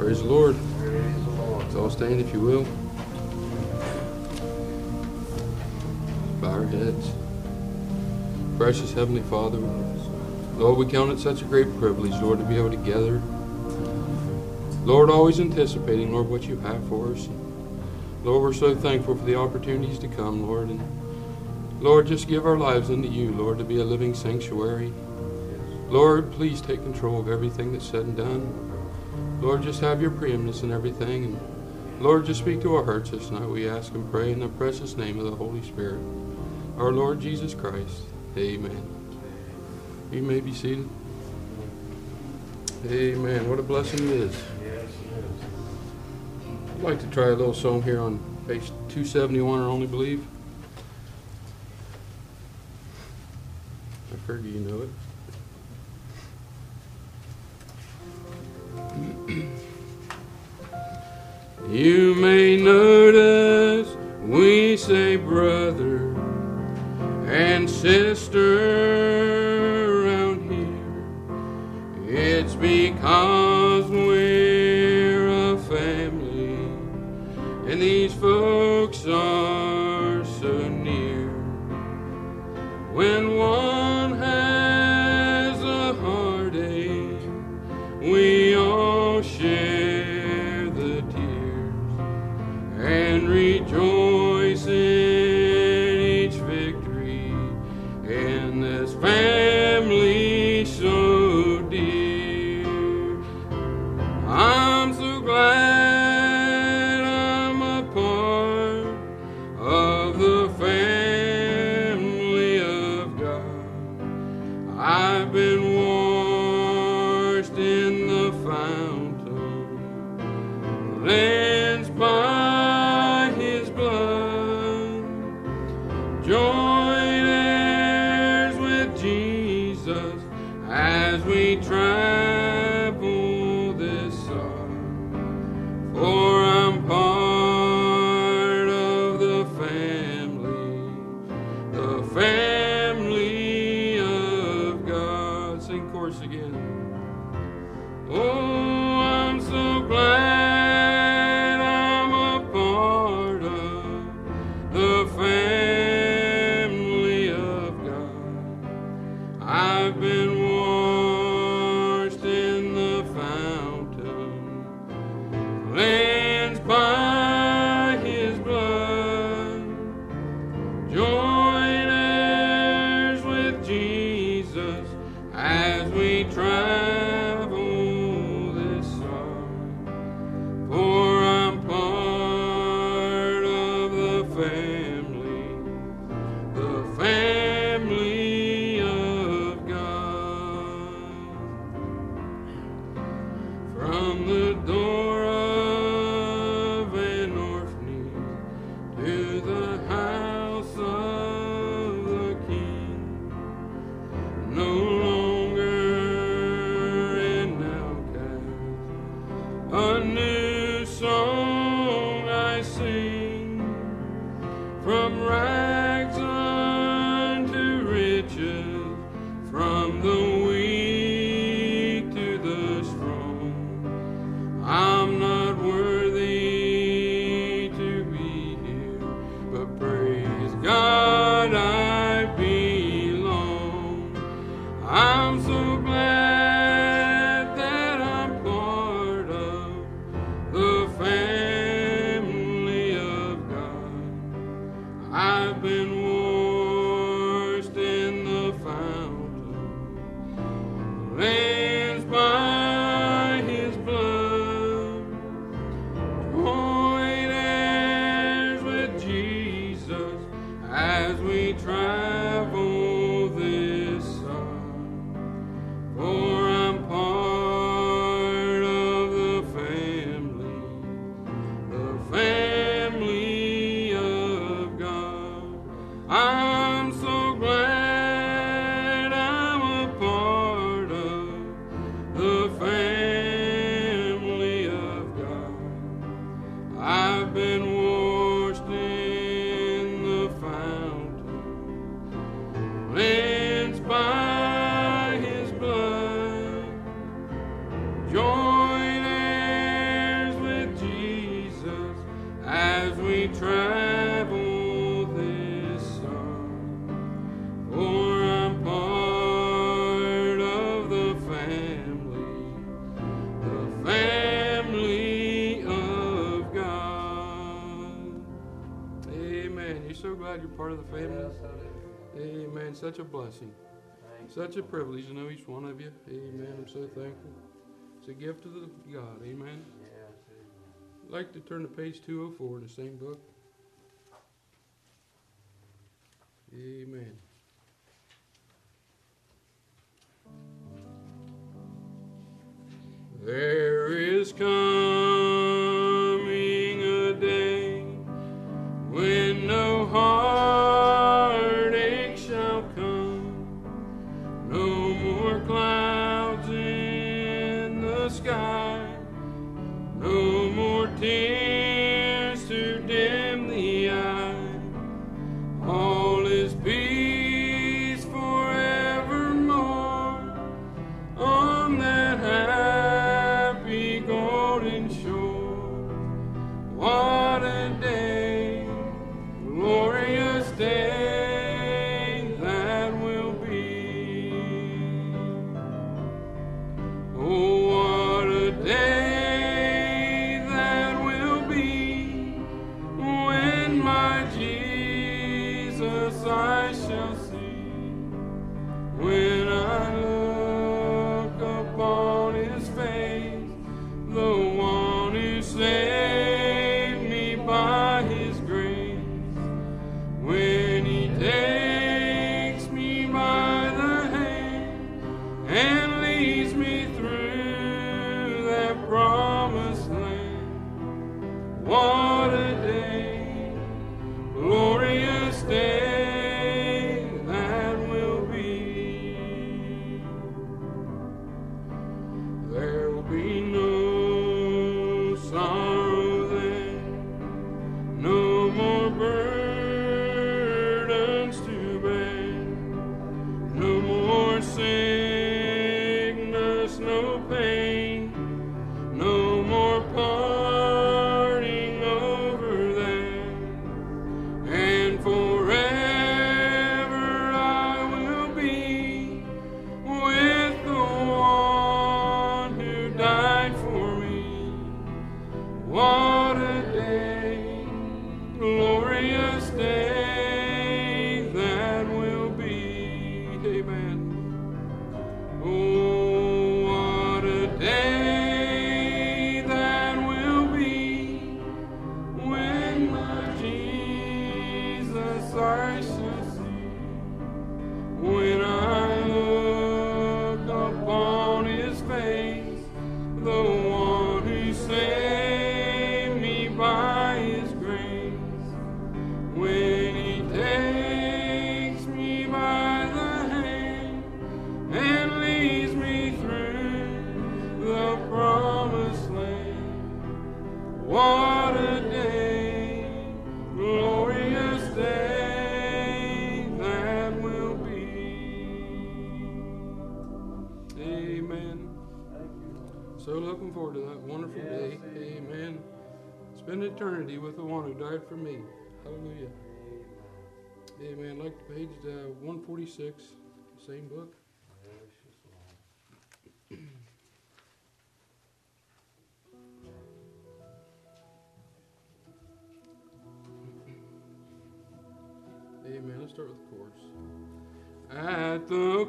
Praise the Lord. Praise the Lord. Let's all stand if you will. Bow our heads. Precious Heavenly Father, Lord, we count it such a great privilege, Lord, to be able to gather. Lord, always anticipating, Lord, what you have for us. Lord, we're so thankful for the opportunities to come, Lord. And Lord, just give our lives unto you, Lord, to be a living sanctuary. Lord, please take control of everything that's said and done. Lord, just have your preeminence in everything. And Lord, just speak to our hearts this night, we ask and pray in the precious name of the Holy Spirit, our Lord Jesus Christ. Amen. You may be seated. Amen. What a blessing it is. Yes, it is. I'd like to try a little song here on page 271, I only believe. I figure you know it. You may notice we say brother and sister around here. It's because we're a family and these folks are so near. When one has a heartache, we all share the tears and rejoice in each victory in this family so dear. I'm so glad I'm a part of the family of God. I've been washed in the fountain, cleansed by his blood, joint heirs with Jesus as we travel this side. For I'm part of the family of God. Sing chorus again. Oh, I'm so glad I'm a part of the family of God. I've been washed in the fountain, cleansed by his blood, joint heirs with Jesus as we travel this side. For I'm part of the family of God. From the door of an orphanage to the house of the King, no longer an outcast, a new song I sing, from rags unto riches, from the weak to the strong. I'm not worthy to be here, but praise God I belong. I'm so glad that I'm part of the family of God. I've been washed in the fountain, cleansed by his blood, joint heirs with Jesus as we travel this side. For I'm part of the family of God. I'm so glad I'm a part of the family of God. I've been washed in the fountain, Amen. You're so glad you're part of the family. Yes, I do. Amen. Such a blessing. Thank Such a privilege to know each one of you. Amen. I'm so thankful. It's a gift of God. Amen. you. Yes, amen. I'd like to turn to page 204 in the same book. Amen. There is coming a day when no heartache shall come, no more clouds in the sky, no more tears to dim the eye. All is peace forevermore on that happy golden shore. What a day, glorious day that will be. Oh, what a day that will be when my Jesus I shall see. When I look upon his face, the one who saved me by his grace, when he takes me by the hand and leads me through that promised land. What a day, glorious day that will be. There will be no sorrow then, no more burdens to bear, no more sickness, no pain, no more parting over there, and forever I will be with the one who died for me. What a day, glorious day that will be. Amen. Oh, what a day that will be when my Jesus I shall see. When I look upon his face, the one who saved me by his grace, when he takes me by the hand and leads me through the promised land. What a day, glorious day that will be. Amen. So looking forward to that wonderful day. Yes, amen. Amen. Spend eternity with the one who died for me. Hallelujah. Amen. Amen. Like page 146, same book. Precious Lord. Amen. Let's start with the chorus. At the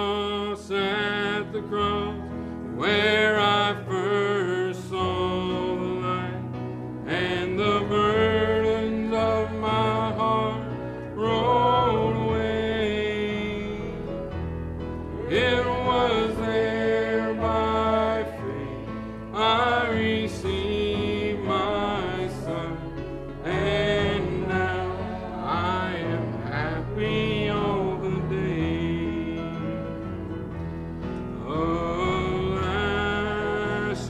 cross, where I first saw the light, and the burdens of my heart rolled away. It was there by faith I received my sight, and now I am happy all the day. Alas,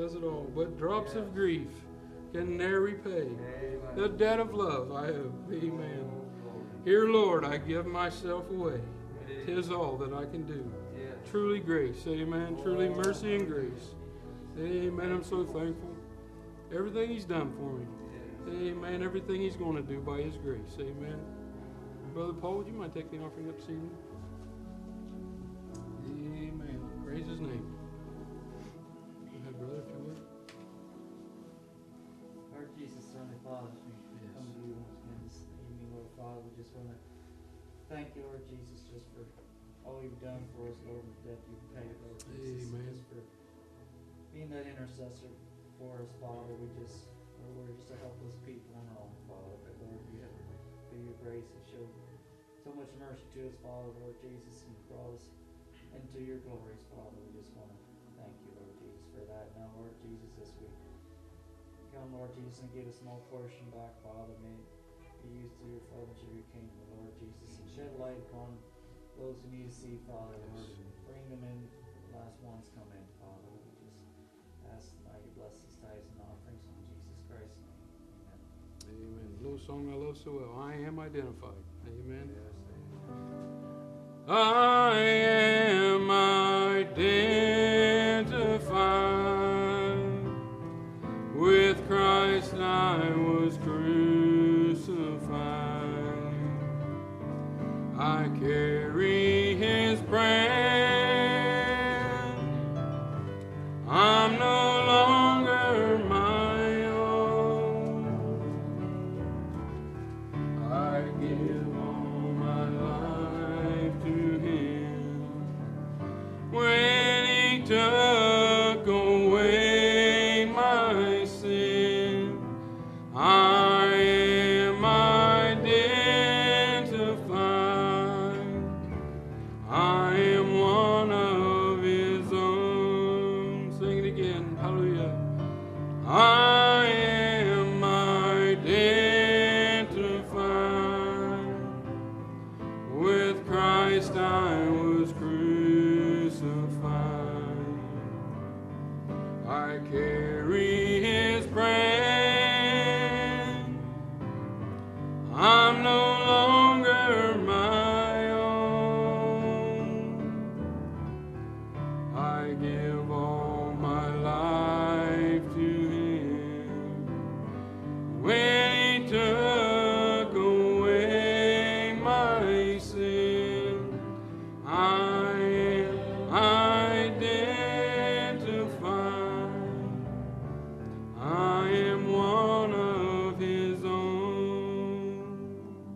says it all. But drops of grief can ne'er repay Amen. the debt of love I owe. Amen. Here, Lord, I give myself away. 'Tis all that I can do. Yes. Truly grace. Amen. Truly mercy and grace. Amen. I'm so thankful. Everything He's done for me. Amen. Everything He's going to do by His grace. Amen. Brother Paul, would you mind taking the offering up this evening? Amen. Praise His name. Go ahead, brother, if you would. Lord Jesus, Heavenly Father, as we come to you once again this evening, Lord Father, we just want to thank you, Lord Jesus, just for all you've done for us, Lord, and the debt you've paid, Lord Jesus. Amen. Just for being that intercessor for us, Father. We're just a helpless people on our own, Father. But Lord, you have, through your grace, and showed so much mercy to us, Father, Lord Jesus, and brought us into your glories, Father. We just want to thank you, Lord Jesus, for that. Now, Lord Jesus, as we come, Lord Jesus, and give a small portion back, Father, may it be used to your furtherance of your kingdom, Lord Jesus, and shed light upon those who need to see, Father, Lord, and bring them in, the last ones come in, Father. We just ask now you bless these tithes and offerings in Jesus Christ's name. Amen. Amen. Little song I love so well. I am identified. Amen. I am identified with Christ. I was crucified. I carry His brand. I'm no longer my own. I give all my life to Him. When He took away my sin, I am identified. I am one of His own. Sing it again. Hallelujah. I am identified. With Christ I was crucified. I carry His brand. I'm no longer my own. I give all my life to Him. When He took away my sin, I am identified. I am one of His own.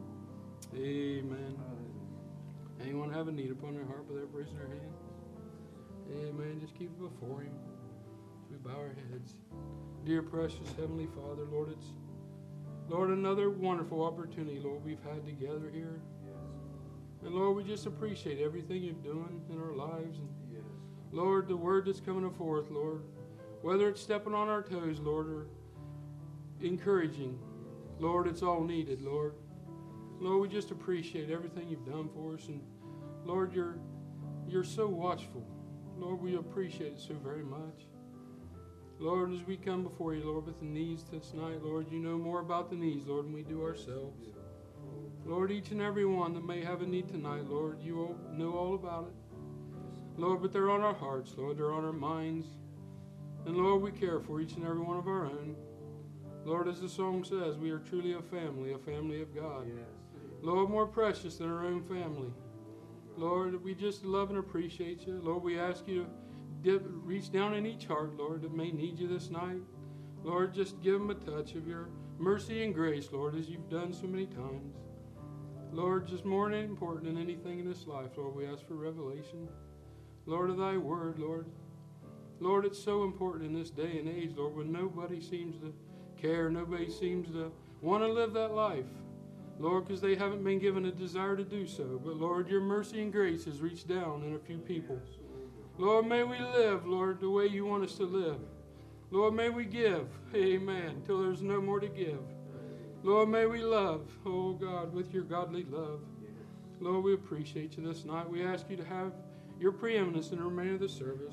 Amen. Anyone have a need upon their heart without raising their hand? Amen. Just keep it before Him. We bow our heads. Dear precious Heavenly Father, Lord, it's Lord, another wonderful opportunity, Lord, we've had together here. And Lord, we just appreciate everything you're doing in our lives. And Lord, the word that's coming forth, Lord, whether it's stepping on our toes, Lord, or encouraging, Lord, it's all needed, Lord. Lord, we just appreciate everything you've done for us. And Lord, you're so watchful. Lord, we appreciate it so very much. Lord, as we come before you, Lord, with the needs this night, Lord, you know more about the needs, Lord, than we do ourselves. Lord, each and every one that may have a need tonight, Lord, you know all about it. Lord, but they're on our hearts, Lord, they're on our minds. And Lord, we care for each and every one of our own. Lord, as the song says, we are truly a family of God. Lord, more precious than our own family. Lord, we just love and appreciate you. Lord, we ask you to reach down in each heart, Lord, that may need you this night. Lord, just give them a touch of your mercy and grace, Lord, as you've done so many times. Lord, just more important than anything in this life, Lord, we ask for revelation. Lord, of thy word, Lord. Lord, it's so important in this day and age, Lord, when nobody seems to care, nobody seems to want to live that life. Lord, because they haven't been given a desire to do so. But Lord, your mercy and grace has reached down in a few people. Lord, may we live, Lord, the way you want us to live. Lord, may we give, amen, till there's no more to give. Lord, may we love, oh God, with your godly love. Lord, we appreciate you this night. We ask you to have your preeminence in the remainder of the service.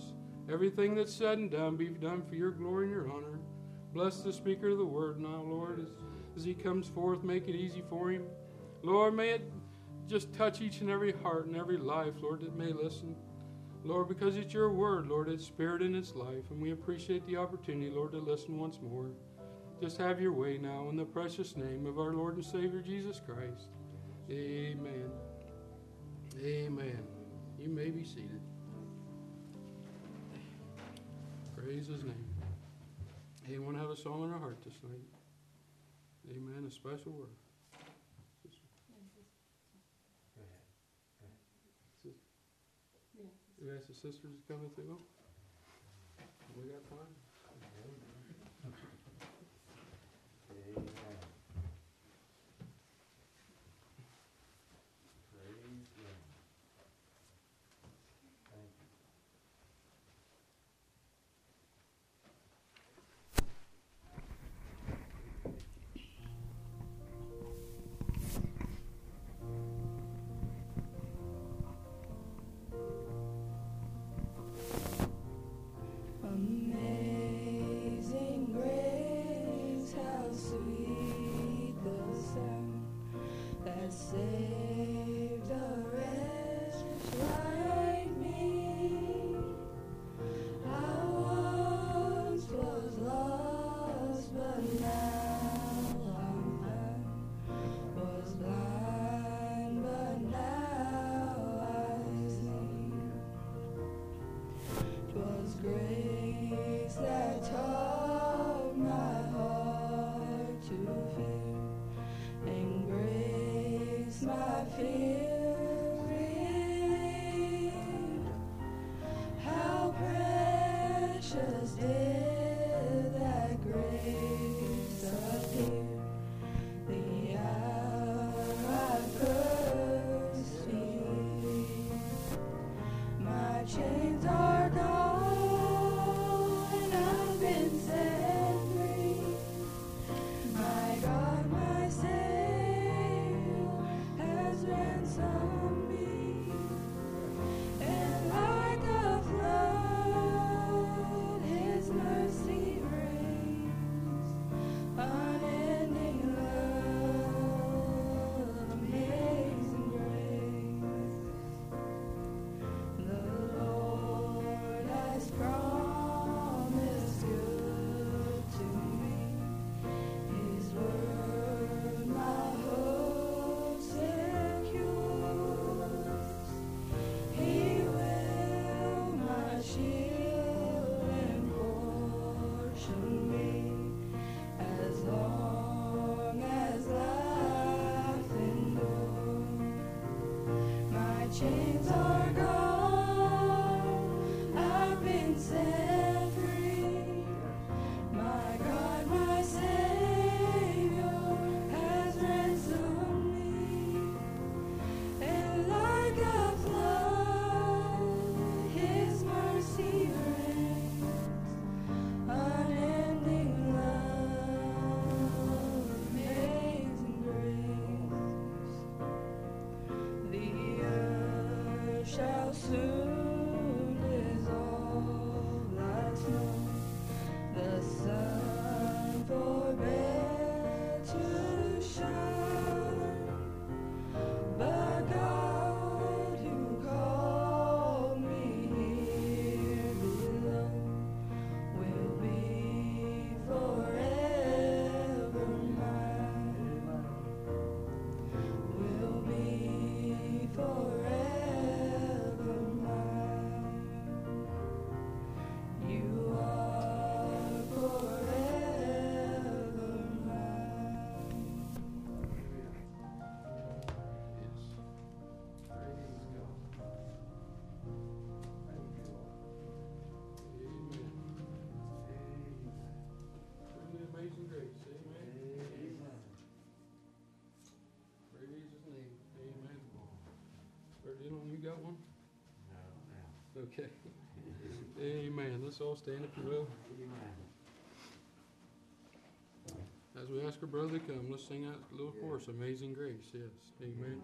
Everything that's said and done be done for your glory and your honor. Bless the speaker of the word now, Lord, as he comes forth. Make it easy for him. Lord, may it just touch each and every heart and every life, Lord, that may listen. Lord, because it's your word, Lord, it's spirit and it's life, and we appreciate the opportunity, Lord, to listen once more. Just have your way now in the precious name of our Lord and Savior, Jesus Christ. Amen. Amen. You may be seated. Praise his name. Anyone have a song in our heart this night? Amen. A special word. Go ahead. You ask the sisters to come if they will. We got time. Amen. Praise God. Thank you. Amazing grace, how sweet the sound that saved a wretch like me. I once was lost, but now I'm found. Was blind, but now I see. 'Twas grace that taught my heart to fear, and grace my fear relieved. How precious did that grace appear, the hour I first believed. My chains are gone, I've been set free. My God, my Savior, has ransomed me. And like a flood, His mercy reigns. Unending love, amazing grace. The Lord has promised good to me. His word my hope secures. He will my shield and portion be, as long as life endures. My chains are gone, I've been set free. My God, my Savior, has ransomed me. And like a flood, His mercy reigns. Unending love, amazing grace. The earth shall soon dissolve like snow. The sun forbear to shine. But God, who called me here below, will be forever mine. Will be forever mine. You are forever mine. Yes. Praise God. Thank you, Lord. Amen. Amen. Isn't it amazing grace? Amen. Amen. Praise his name. Amen. Brother Dillon, you got one? No, no. Okay. Amen. Let's all stand if you will. Amen. As we ask our brother to come, let's sing that little chorus, Amazing Grace. Yes. Amen.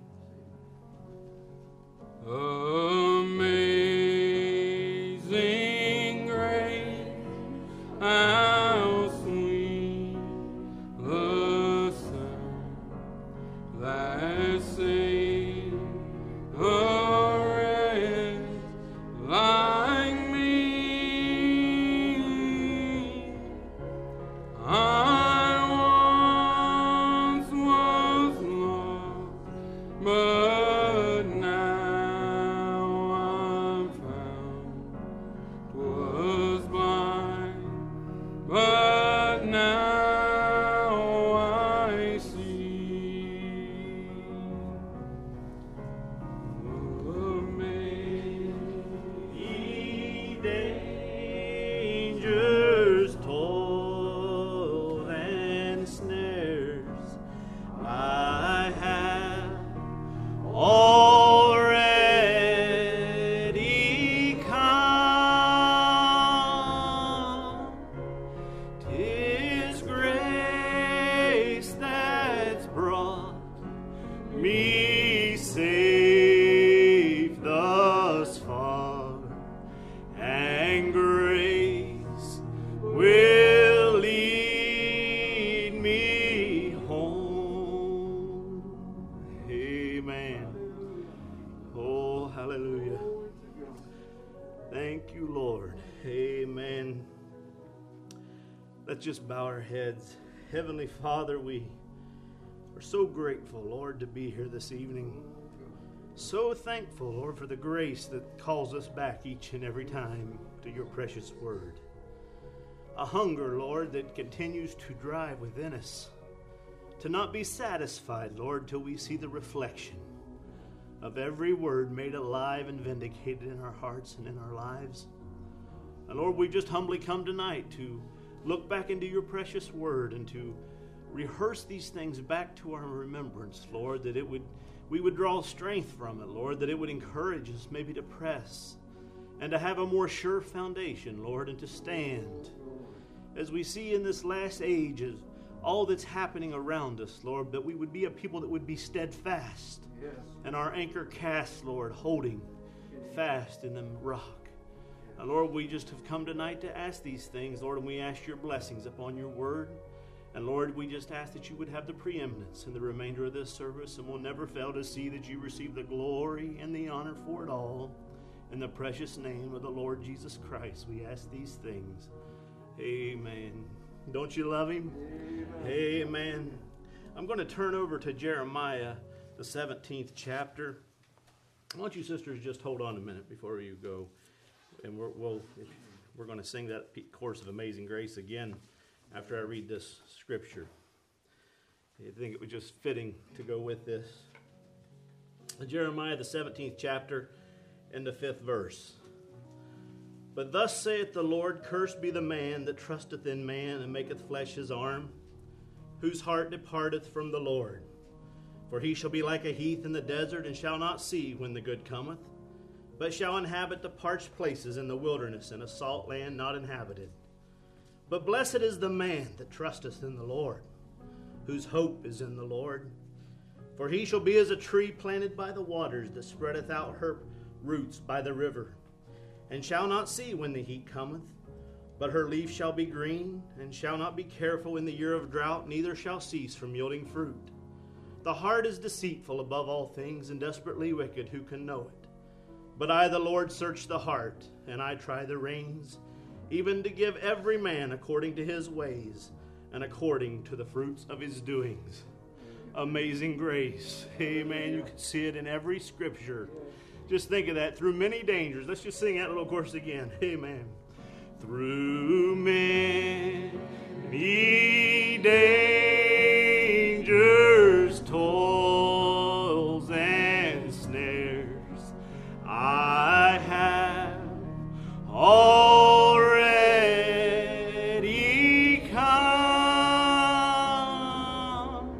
Amazing Let's just bow our heads. Heavenly Father, we are so grateful, Lord, to be here this evening. So thankful, Lord, for the grace that calls us back each and every time to your precious word. A hunger, Lord, that continues to drive within us, to not be satisfied, Lord, till we see the reflection of every word made alive and vindicated in our hearts and in our lives. And Lord, we just humbly come tonight to look back into your precious word and to rehearse these things back to our remembrance, Lord, that we would draw strength from it, Lord, that it would encourage us maybe to press and to have a more sure foundation, Lord, and to stand. As we see in this last age, as all that's happening around us, Lord, that we would be a people that would be steadfast, yes, and our anchor cast, Lord, holding fast in the rock. And Lord, we just have come tonight to ask these things, Lord, and we ask your blessings upon your word. And Lord, we just ask that you would have the preeminence in the remainder of this service, and we'll never fail to see that you receive the glory and the honor for it all. In the precious name of the Lord Jesus Christ, we ask these things. Amen. Don't you love him? Amen. Amen. I'm going to turn over to Jeremiah, the 17th chapter. Why don't you sisters just hold on a minute before you go. And we're going to sing that chorus of Amazing Grace again after I read this scripture. I think it was just fitting to go with this. Jeremiah, the 17th chapter, and the 5th verse. But thus saith the Lord, cursed be the man that trusteth in man and maketh flesh his arm, whose heart departeth from the Lord. For he shall be like a heath in the desert, and shall not see when the good cometh, but shall inhabit the parched places in the wilderness, and a salt land not inhabited. But blessed is the man that trusteth in the Lord, whose hope is in the Lord. For he shall be as a tree planted by the waters, that spreadeth out her roots by the river, and shall not see when the heat cometh, but her leaf shall be green, and shall not be careful in the year of drought, neither shall cease from yielding fruit. The heart is deceitful above all things, and desperately wicked. Who can know it? But I, the Lord, search the heart, and I try the reins, even to give every man according to his ways, and according to the fruits of his doings. Amazing grace. Amen. You can see it in every scripture. Just think of that. Through many dangers. Let's just sing that little chorus again. Amen. Through many dangers, toils, and snares, I have already come.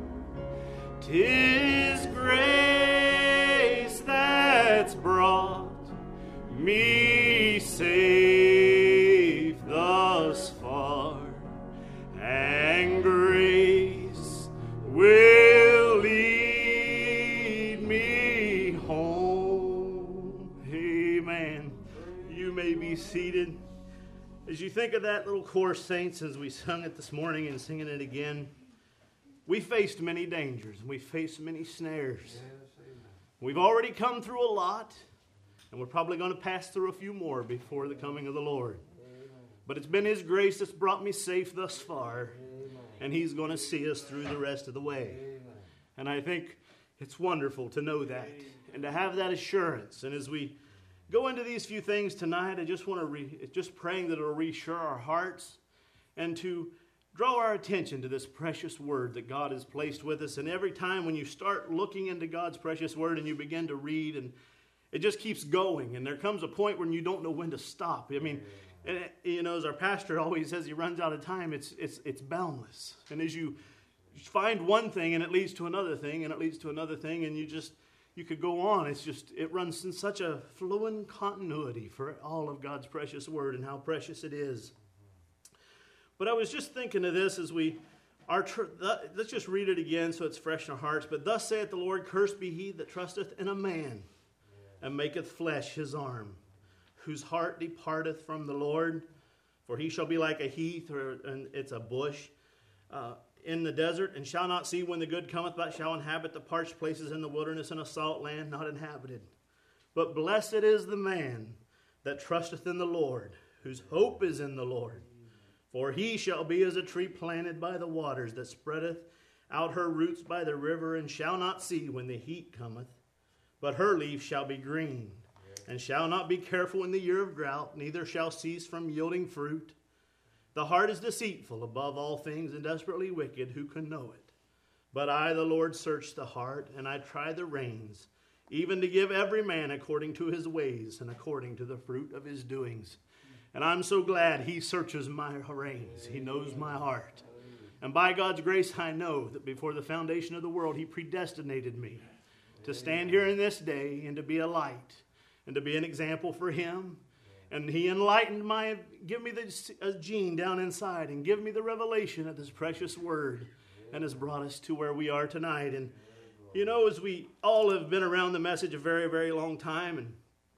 'Tis grace that's brought me safe thus far, and grace will lead me home. Amen. You may be seated. As you think of that little chorus, saints, as we sung it this morning and singing it again, we faced many dangers, and we faced many snares. Yes, amen. We've already come through a lot, and we're probably going to pass through a few more before the coming of the Lord. But it's been His grace that's brought me safe thus far, and He's going to see us through the rest of the way. And I think it's wonderful to know that and to have that assurance. And as we go into these few things tonight, I just want to just praying that it'll reassure our hearts and to draw our attention to this precious word that God has placed with us. And every time when you start looking into God's precious word and you begin to read, and it just keeps going, and there comes a point when you don't know when to stop. I mean, and, you know, as our pastor always says, he runs out of time. It's boundless. And as you find one thing, and it leads to another thing, and it leads to another thing, and you could go on. It runs in such a fluent continuity for all of God's precious word and how precious it is. But I was just thinking of this as let's just read it again so it's fresh in our hearts. But thus saith the Lord, cursed be he that trusteth in a man, and maketh flesh his arm, whose heart departeth from the Lord. For he shall be like a heath, and it's a bush, in the desert, and shall not see when the good cometh, but shall inhabit the parched places in the wilderness, and a salt land not inhabited. But blessed is the man that trusteth in the Lord, whose hope is in the Lord. For he shall be as a tree planted by the waters, that spreadeth out her roots by the river, and shall not see when the heat cometh. But her leaf shall be green, and shall not be careful in the year of drought, neither shall cease from yielding fruit. The heart is deceitful above all things, and desperately wicked. Who can know it? But I, the Lord, search the heart, and I try the reins, even to give every man according to his ways, and according to the fruit of his doings. And I'm so glad He searches my reins. He knows my heart. And by God's grace, I know that before the foundation of the world, He predestinated me to stand here in this day and to be a light and to be an example for Him. And He enlightened give me the gene down inside and give me the revelation of this precious word, and has brought us to where we are tonight. And you know, as we all have been around the message a very, very long time, and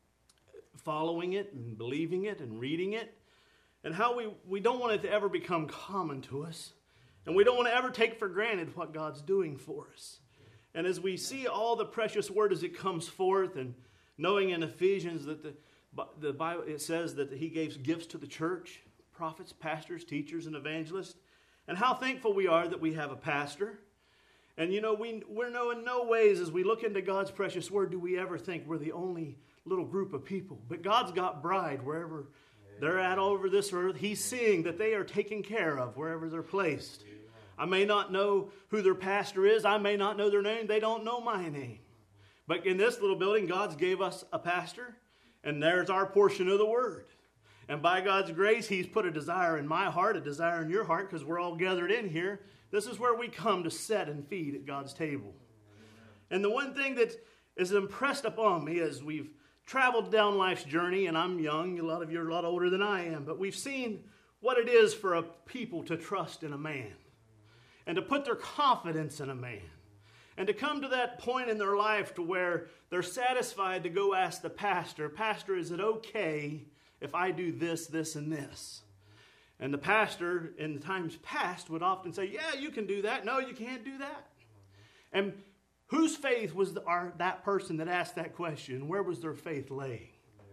following it and believing it and reading it, and how we don't want it to ever become common to us, and we don't want to ever take for granted what God's doing for us. And as we see all the precious word as it comes forth, and knowing in Ephesians that the Bible, it says that He gave gifts to the church, prophets, pastors, teachers, and evangelists, and how thankful we are that we have a pastor. And you know, we're in no ways, as we look into God's precious word, do we ever think we're the only little group of people. But God's got bride wherever they're at all over this earth. He's seeing that they are taken care of wherever they're placed. I may not know who their pastor is. I may not know their name. They don't know my name. But in this little building, God's gave us a pastor, and there's our portion of the word. And by God's grace, He's put a desire in my heart, a desire in your heart, because we're all gathered in here. This is where we come to sit and feed at God's table. And the one thing that is impressed upon me as we've traveled down life's journey, and I'm young, a lot of you are a lot older than I am, but we've seen what it is for a people to trust in a man and to put their confidence in a man and to come to that point in their life to where they're satisfied to go ask the pastor, Pastor, is it okay if I do this, this, and this? And the pastor in the times past would often say, yeah, you can do that. No, you can't do that. And whose faith was that person that asked that question? Where was their faith laying?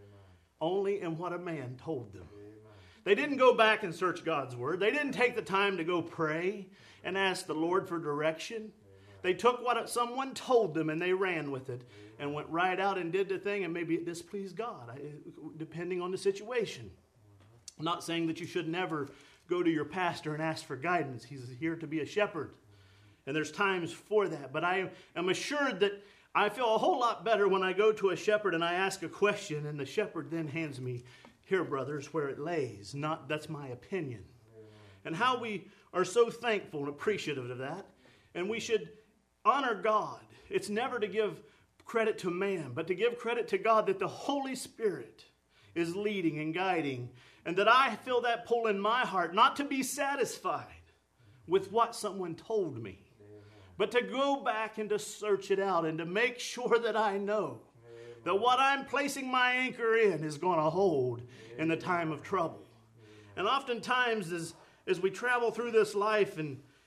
Only in what a man told them. They didn't go back and search God's word. They didn't take the time to go pray and ask the Lord for direction. They took what someone told them and they ran with it and went right out and did the thing, and maybe it displeased God, depending on the situation. I'm not saying that you should never go to your pastor and ask for guidance. He's here to be a shepherd. And there's times for that. But I am assured that I feel a whole lot better when I go to a shepherd and I ask a question, and the shepherd then hands me, here, brothers, where it lays. That's my opinion. And how we are so thankful and appreciative of that. And we should honor God. It's never to give credit to man, but to give credit to God that the Holy Spirit is leading and guiding. And that I feel that pull in my heart, not to be satisfied with what someone told me, but to go back and to search it out and to make sure that I know that what I'm placing my anchor in is going to hold in the time of trouble. And oftentimes as we travel through this life, and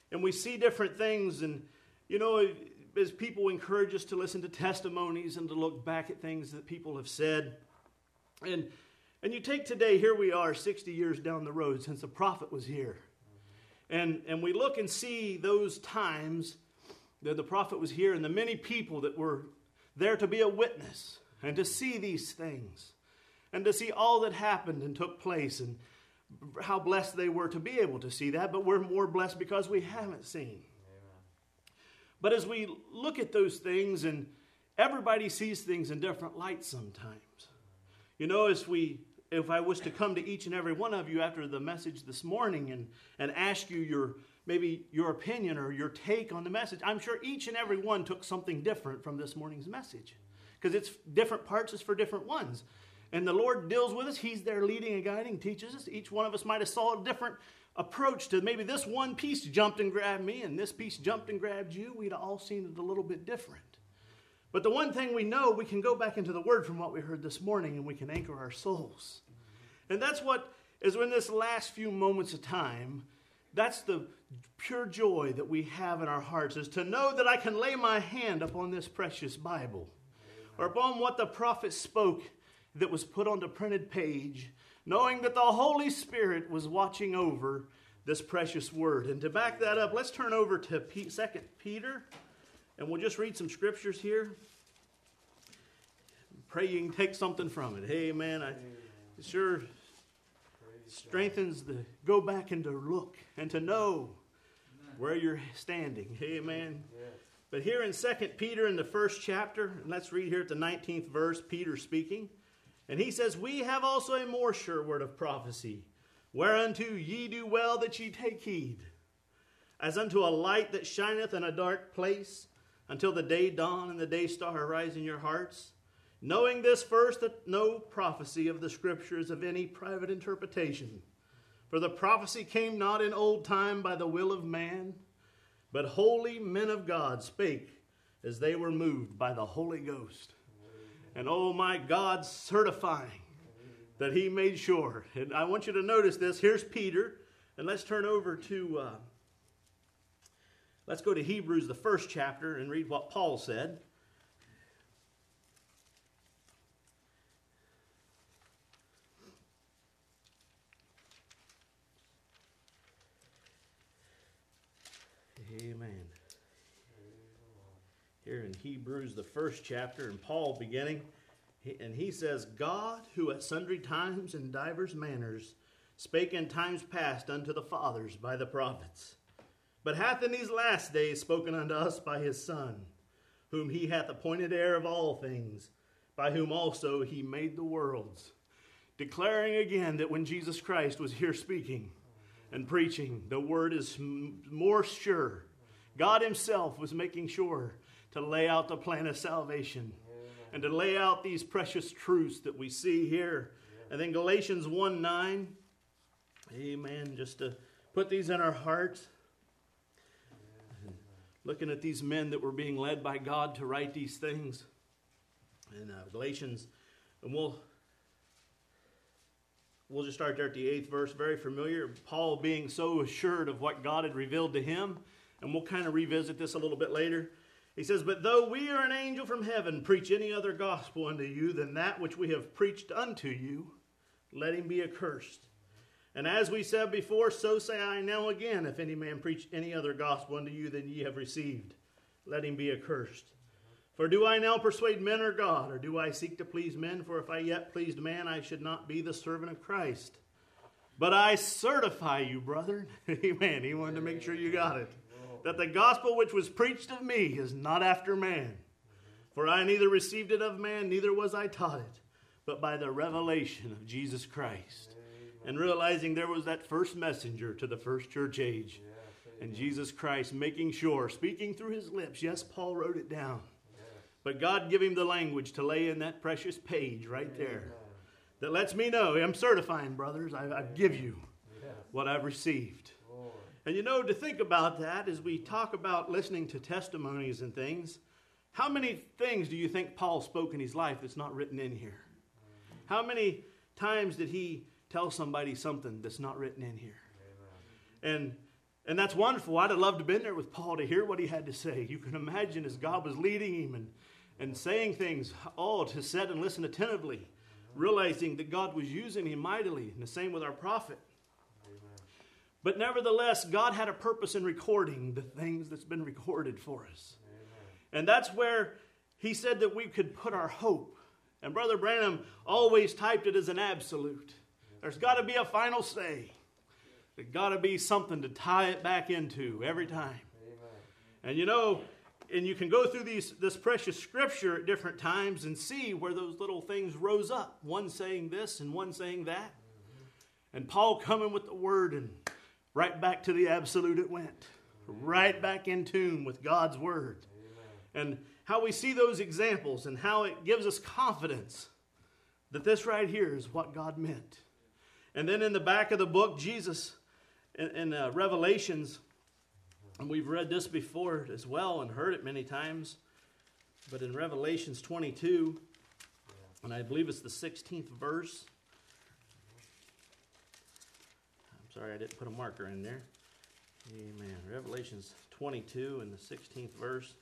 and we see different things. And, you know, as people encourage us to listen to testimonies and to look back at things that people have said. And you take today, here we are 60 years down the road since the prophet was here. And we look and see those times that the prophet was here and the many people that were there to be a witness and to see these things and to see all that happened and took place and how blessed they were to be able to see that. But we're more blessed because we haven't seen. But as we look at those things, and everybody sees things in different lights sometimes. You know, if I was to come to each and every one of you after the message this morning and ask you maybe your opinion or your take on the message, I'm sure each and every one took something different from this morning's message. Because it's different parts, it's for different ones. And the Lord deals with us. He's there leading and guiding, teaches us. Each one of us might have saw a different approach to maybe this one piece jumped and grabbed me and this piece jumped and grabbed you. We'd all seen it a little bit different. But the one thing we know, we can go back into the Word from what we heard this morning and we can anchor our souls. And that's what is in this last few moments of time, that's the pure joy that we have in our hearts, is to know that I can lay my hand upon this precious Bible or upon what the prophet spoke that was put on the printed page, knowing that the Holy Spirit was watching over this precious word. And to back that up, let's turn over to 2 Peter, and we'll just read some scriptures here. Pray you can take something from it. Amen. It sure strengthens the go back and to look and to know where you're standing. Amen. But here in 2 Peter in the first chapter, and let's read here at the 19th verse, Peter speaking. And he says, we have also a more sure word of prophecy, whereunto ye do well that ye take heed, as unto a light that shineth in a dark place, until the day dawn and the day star arise in your hearts, knowing this first, that no prophecy of the Scripture is of any private interpretation. For the prophecy came not in old time by the will of man, but holy men of God spake as they were moved by the Holy Ghost. And oh my God, certifying that he made sure. And I want you to notice this. Here's Peter. And let's turn over to, let's go to Hebrews, the first chapter, and read what Paul said. Amen. Here in Hebrews, the first chapter, and Paul beginning, and he says, God, who at sundry times and divers manners spake in times past unto the fathers by the prophets, but hath in these last days spoken unto us by his Son, whom he hath appointed heir of all things, by whom also he made the worlds. Declaring again that when Jesus Christ was here speaking and preaching, the word is more sure. God himself was making sure to lay out the plan of salvation and to lay out these precious truths that we see here. And then Galatians 1:9, amen, just to put these in our hearts. Looking at these men that were being led by God to write these things. And Galatians, and we'll just start there at the 8th verse, very familiar. Paul being so assured of what God had revealed to him, and we'll kind of revisit this a little bit later. He says, but though we are an angel from heaven, preach any other gospel unto you than that which we have preached unto you, let him be accursed. And as we said before, so say I now again, if any man preach any other gospel unto you than ye have received, let him be accursed. For do I now persuade men or God, or do I seek to please men? For if I yet pleased man, I should not be the servant of Christ. But I certify you, brethren, amen, he wanted to make sure you got it, that the gospel which was preached of me is not after man. For I neither received it of man, neither was I taught it, but by the revelation of Jesus Christ. And realizing there was that first messenger to the first church age. And Jesus Christ making sure, speaking through his lips. Yes, Paul wrote it down. But God gave him the language to lay in that precious page right there. That lets me know, I'm certifying, brothers, I give you what I've received. And you know, to think about that as we talk about listening to testimonies and things, how many things do you think Paul spoke in his life that's not written in here? How many times did he tell somebody something that's not written in here? And And that's wonderful. I'd have loved to have been there with Paul to hear what he had to say. You can imagine as God was leading him and saying things, all to sit and listen attentively, realizing that God was using him mightily. And the same with our prophet. But nevertheless, God had a purpose in recording the things that's been recorded for us. And that's where he said that we could put our hope. And Brother Branham always typed it as an absolute. There's got to be a final say. There's got to be something to tie it back into every time. And you know, and you can go through this precious scripture at different times and see where those little things rose up. One saying this and one saying that. And Paul coming with the word, and right back to the absolute it went. Right back in tune with God's word. And how we see those examples and how it gives us confidence that this right here is what God meant. And then in the back of the book, Jesus in Revelations, and we've read this before as well and heard it many times, but in Revelations 22, and I believe it's the 16th verse. I'm sorry I didn't put a marker in there. Amen. Revelations 22 and the 16th verse.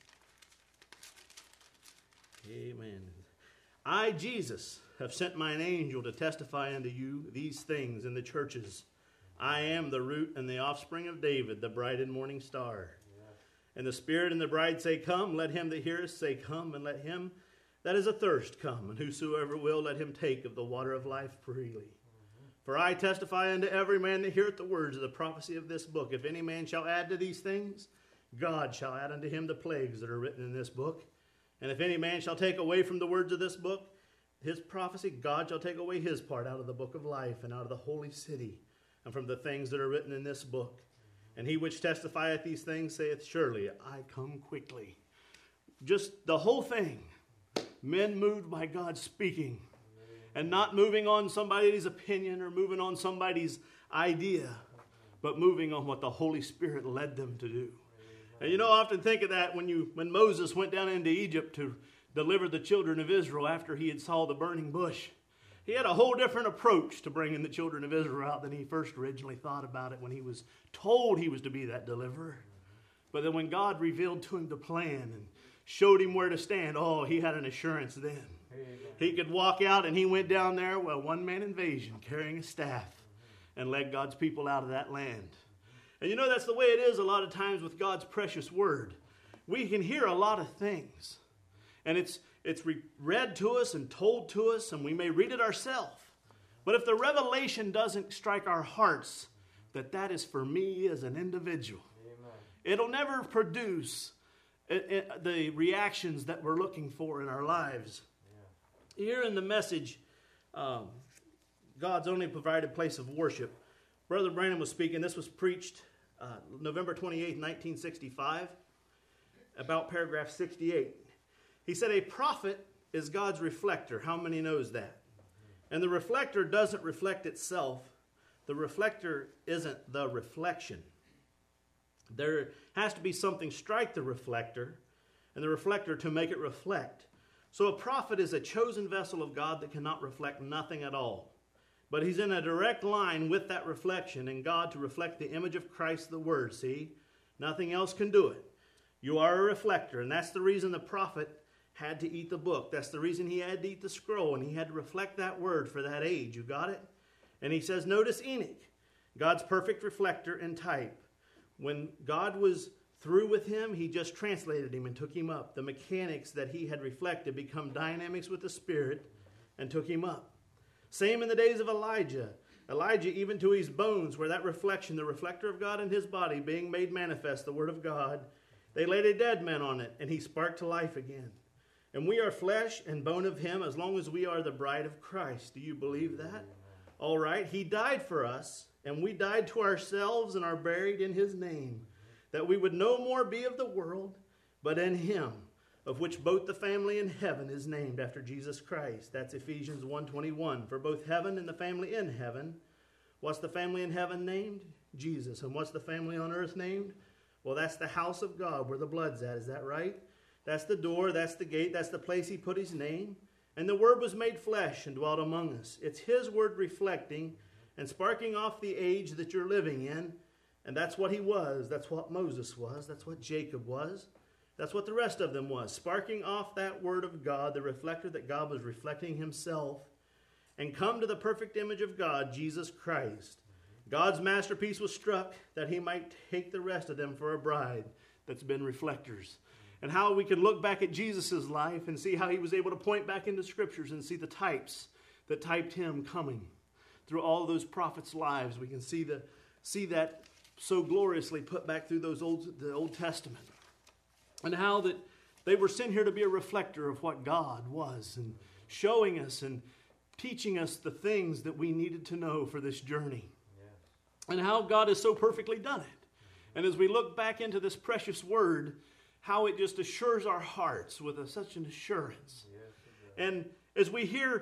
Amen. I, Jesus, have sent mine angel to testify unto you these things in the churches. I am the root and the offspring of David, the bright and morning star. And the Spirit and the bride say, come. Let him that heareth say, come. And let him that is athirst come. And whosoever will, let him take of the water of life freely. For I testify unto every man that heareth the words of the prophecy of this book. If any man shall add to these things, God shall add unto him the plagues that are written in this book. And if any man shall take away from the words of this book, his prophecy, God shall take away his part out of the book of life and out of the holy city and from the things that are written in this book. And he which testifieth these things saith, surely I come quickly. Just the whole thing. Men moved by God speaking and not moving on somebody's opinion or moving on somebody's idea, but moving on what the Holy Spirit led them to do. And you know, I often think of that when Moses went down into Egypt to deliver the children of Israel after he had saw the burning bush. He had a whole different approach to bringing the children of Israel out than he first originally thought about it when he was told he was to be that deliverer. But then when God revealed to him the plan and showed him where to stand, oh, he had an assurance then. He could walk out, and he went down there, well, one-man invasion, carrying a staff, and led God's people out of that land. And you know, that's the way it is a lot of times with God's precious word. We can hear a lot of things. And it's read to us and told to us, and we may read it ourselves. But if the revelation doesn't strike our hearts that is for me as an individual, it'll never produce the reactions that we're looking for in our lives. Here in the message, God's only provided place of worship, Brother Branham was speaking. This was preached November 28, 1965, about paragraph 68. He said, a prophet is God's reflector. How many knows that? And the reflector doesn't reflect itself. The reflector isn't the reflection. There has to be something strike the reflector, and the reflector to make it reflect. So a prophet is a chosen vessel of God that cannot reflect nothing at all. But he's in a direct line with that reflection in God to reflect the image of Christ, the Word. See? Nothing else can do it. You are a reflector, and that's the reason the prophet had to eat the book. That's the reason he had to eat the scroll, and he had to reflect that word for that age. You got it? And he says, notice Enoch, God's perfect reflector and type. When God was through with him, he just translated him and took him up. The mechanics that he had reflected become dynamics with the Spirit and took him up. Same in the days of Elijah. Elijah, even to his bones, where that reflection, the reflector of God in his body, being made manifest, the word of God, they laid a dead man on it, and he sparked to life again. And we are flesh and bone of him as long as we are the bride of Christ. Do you believe that? All right. He died for us, and we died to ourselves and are buried in his name, that we would no more be of the world, but in him, of which both the family in heaven is named after Jesus Christ. That's Ephesians 1:21. For both heaven and the family in heaven. What's the family in heaven named? Jesus. And what's the family on earth named? Well, that's the house of God where the blood's at. Is that right? That's the door, that's the gate, that's the place he put his name. And the Word was made flesh and dwelt among us. It's his Word reflecting and sparking off the age that you're living in And that's what he was. That's what Moses was. That's what Jacob was. That's what the rest of them was. Sparking off that word of God, the reflector that God was reflecting himself, and come to the perfect image of God, Jesus Christ. God's masterpiece was struck that he might take the rest of them for a bride that's been reflectors. And how we can look back at Jesus' life and see how he was able to point back into scriptures and see the types that typed him coming. Through all of those prophets' lives, we can see that so gloriously put back through the Old Testament. And how that they were sent here to be a reflector of what God was, and showing us and teaching us the things that we needed to know for this journey. Yeah. And how God has so perfectly done it. And as we look back into this precious word, how it just assures our hearts with such an assurance. Yes, and as we hear,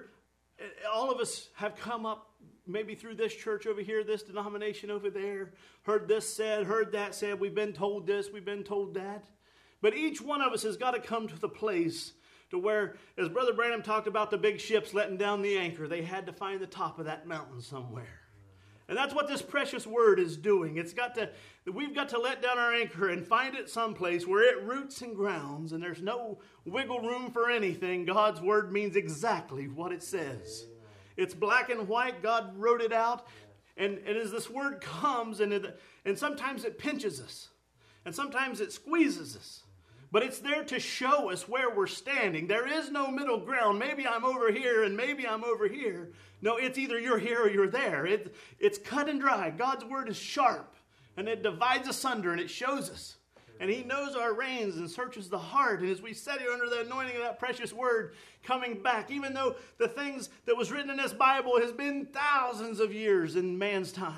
all of us have come up maybe through this church over here, this denomination over there, heard this said, heard that said, we've been told this, we've been told that. But each one of us has got to come to the place to where, as Brother Branham talked about the big ships letting down the anchor, they had to find the top of that mountain somewhere. And that's what this precious word is doing. We've got to let down our anchor and find it someplace where it roots and grounds, and there's no wiggle room for anything. God's word means exactly what it says. It's black and white. God wrote it out. And as this word comes, and sometimes it pinches us, and sometimes it squeezes us. But it's there to show us where we're standing. There is no middle ground. Maybe I'm over here and maybe I'm over here. No, it's either you're here or you're there. It's cut and dry. God's word is sharp, and it divides asunder, and it shows us. And he knows our reins and searches the heart. And as we sit here under the anointing of that precious word coming back, even though the things that was written in this Bible has been thousands of years in man's time.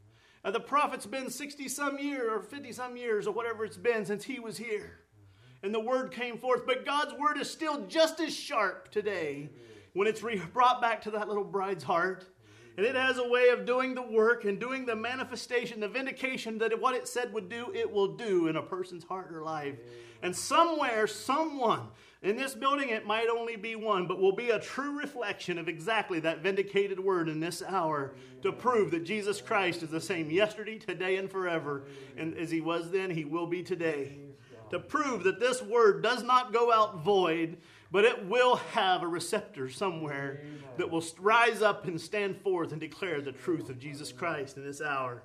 The prophet's been 60-some years or 50-some years or whatever it's been since he was here. And the word came forth. But God's word is still just as sharp today when it's brought back to that little bride's heart. And it has a way of doing the work and doing the manifestation, the vindication that what it said would do, it will do in a person's heart or life. And somewhere, someone, in this building, it might only be one, but will be a true reflection of exactly that vindicated word in this hour to prove that Jesus Christ is the same yesterday, today, and forever. And as he was then, he will be today. To prove that this word does not go out void, but it will have a receptor somewhere that will rise up and stand forth and declare the truth of Jesus Christ in this hour.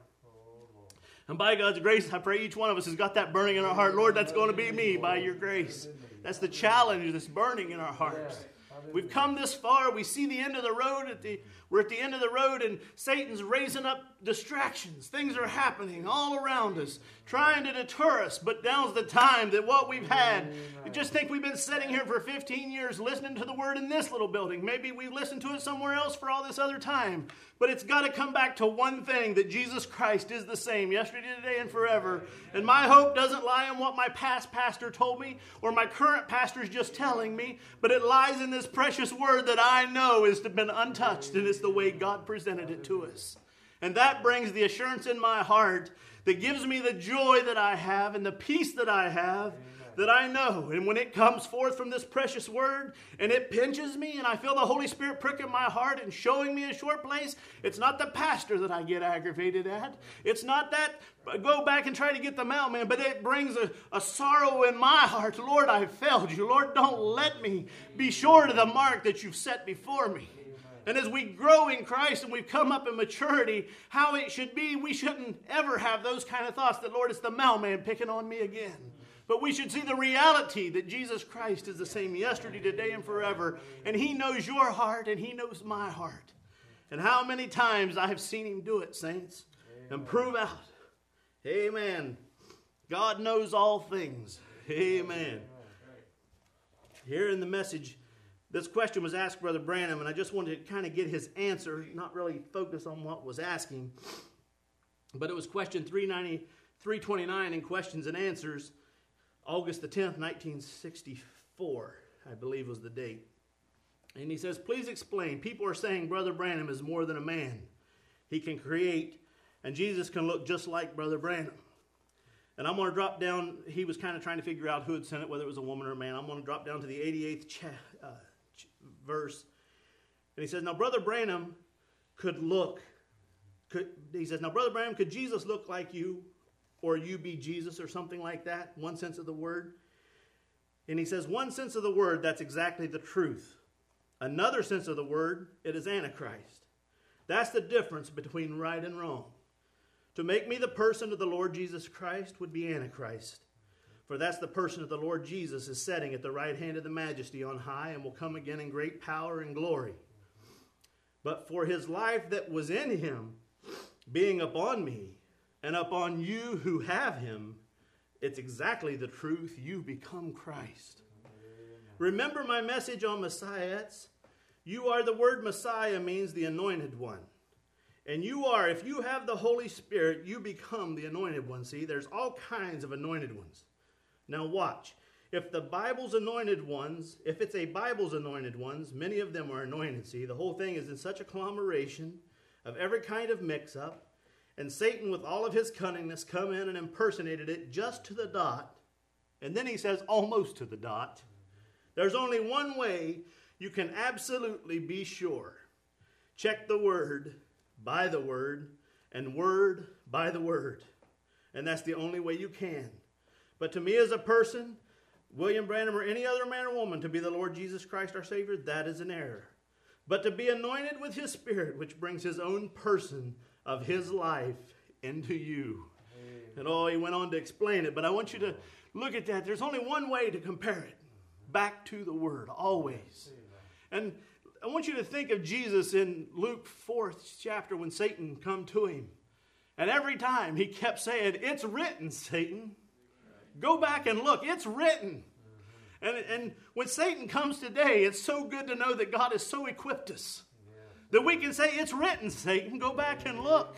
And by God's grace, I pray each one of us has got that burning in our heart. Lord, that's going to be me by your grace. That's the challenge that's burning in our hearts. We've come this far. We see the end of the road. We're at the end of the road, and Satan's raising up distractions. Things are happening all around us, trying to deter us. But now's the time that what we've had, you just think we've been sitting here for 15 years listening to the word in this little building. Maybe we've listened to it somewhere else for all this other time. But it's got to come back to one thing, that Jesus Christ is the same yesterday, today, and forever. And my hope doesn't lie in what my past pastor told me or my current pastor is just telling me, but it lies in this precious word that I know has been untouched, and it's the way God presented it to us. And that brings the assurance in my heart that gives me the joy that I have and the peace that I have, that I know. And when it comes forth from this precious word and it pinches me and I feel the Holy Spirit pricking my heart and showing me a short place, it's not the pastor that I get aggravated at. It's not that go back and try to get the mailman, but it brings a sorrow in my heart. Lord, I failed you. Lord, don't let me be short of the mark that you've set before me. And as we grow in Christ and we've come up in maturity, how it should be, we shouldn't ever have those kind of thoughts that, Lord, it's the mailman picking on me again. But we should see the reality that Jesus Christ is the same yesterday, today, and forever. And he knows your heart and he knows my heart. And how many times I have seen him do it, saints, and prove out. Amen. God knows all things. Amen. Here in the message, this question was asked Brother Branham, and I just wanted to kind of get his answer, not really focus on what was asking. But it was question 329 in questions and answers, August the 10th, 1964, I believe was the date. And he says, please explain. People are saying Brother Branham is more than a man. He can create, and Jesus can look just like Brother Branham. And I'm going to drop down, he was kind of trying to figure out who had sent it, whether it was a woman or a man. I'm going to drop down to the 88th verse. And he says, now Brother Branham could Jesus look like you or you be Jesus or something like that, one sense of the word. And he says one sense of the word, that's exactly the truth. Another sense of the word, it is Antichrist. That's the difference between right and wrong. To make me the person of the Lord Jesus Christ would be Antichrist. For that's the person of the Lord Jesus is sitting at the right hand of the Majesty on high and will come again in great power and glory. But for his life that was in him, being upon me and upon you who have him, it's exactly the truth. You become Christ. Remember my message on Messiahs? You are, the word Messiah means the anointed one. And you are, if you have the Holy Spirit, you become the anointed one. See, there's all kinds of anointed ones. Now watch. If the Bible's anointed ones, if it's a Bible's anointed ones, many of them are anointed. See, the whole thing is in such a conglomeration of every kind of mix-up. And Satan, with all of his cunningness, come in and impersonated it just to the dot. And then he says almost to the dot. There's only one way you can absolutely be sure. Check the word by the word and word by the word. And that's the only way you can. But to me as a person, William Branham or any other man or woman, to be the Lord Jesus Christ our Savior, that is an error. But to be anointed with his Spirit, which brings his own person of his life into you. Amen. And he went on to explain it. But I want you to look at that. There's only one way to compare it. Back to the Word, always. Amen. And I want you to think of Jesus in Luke 4th chapter when Satan come to him. And every time he kept saying, it's written, Satan. Go back and look. It's written. And when Satan comes today, it's so good to know that God has so equipped us that we can say, it's written, Satan. Go back and look.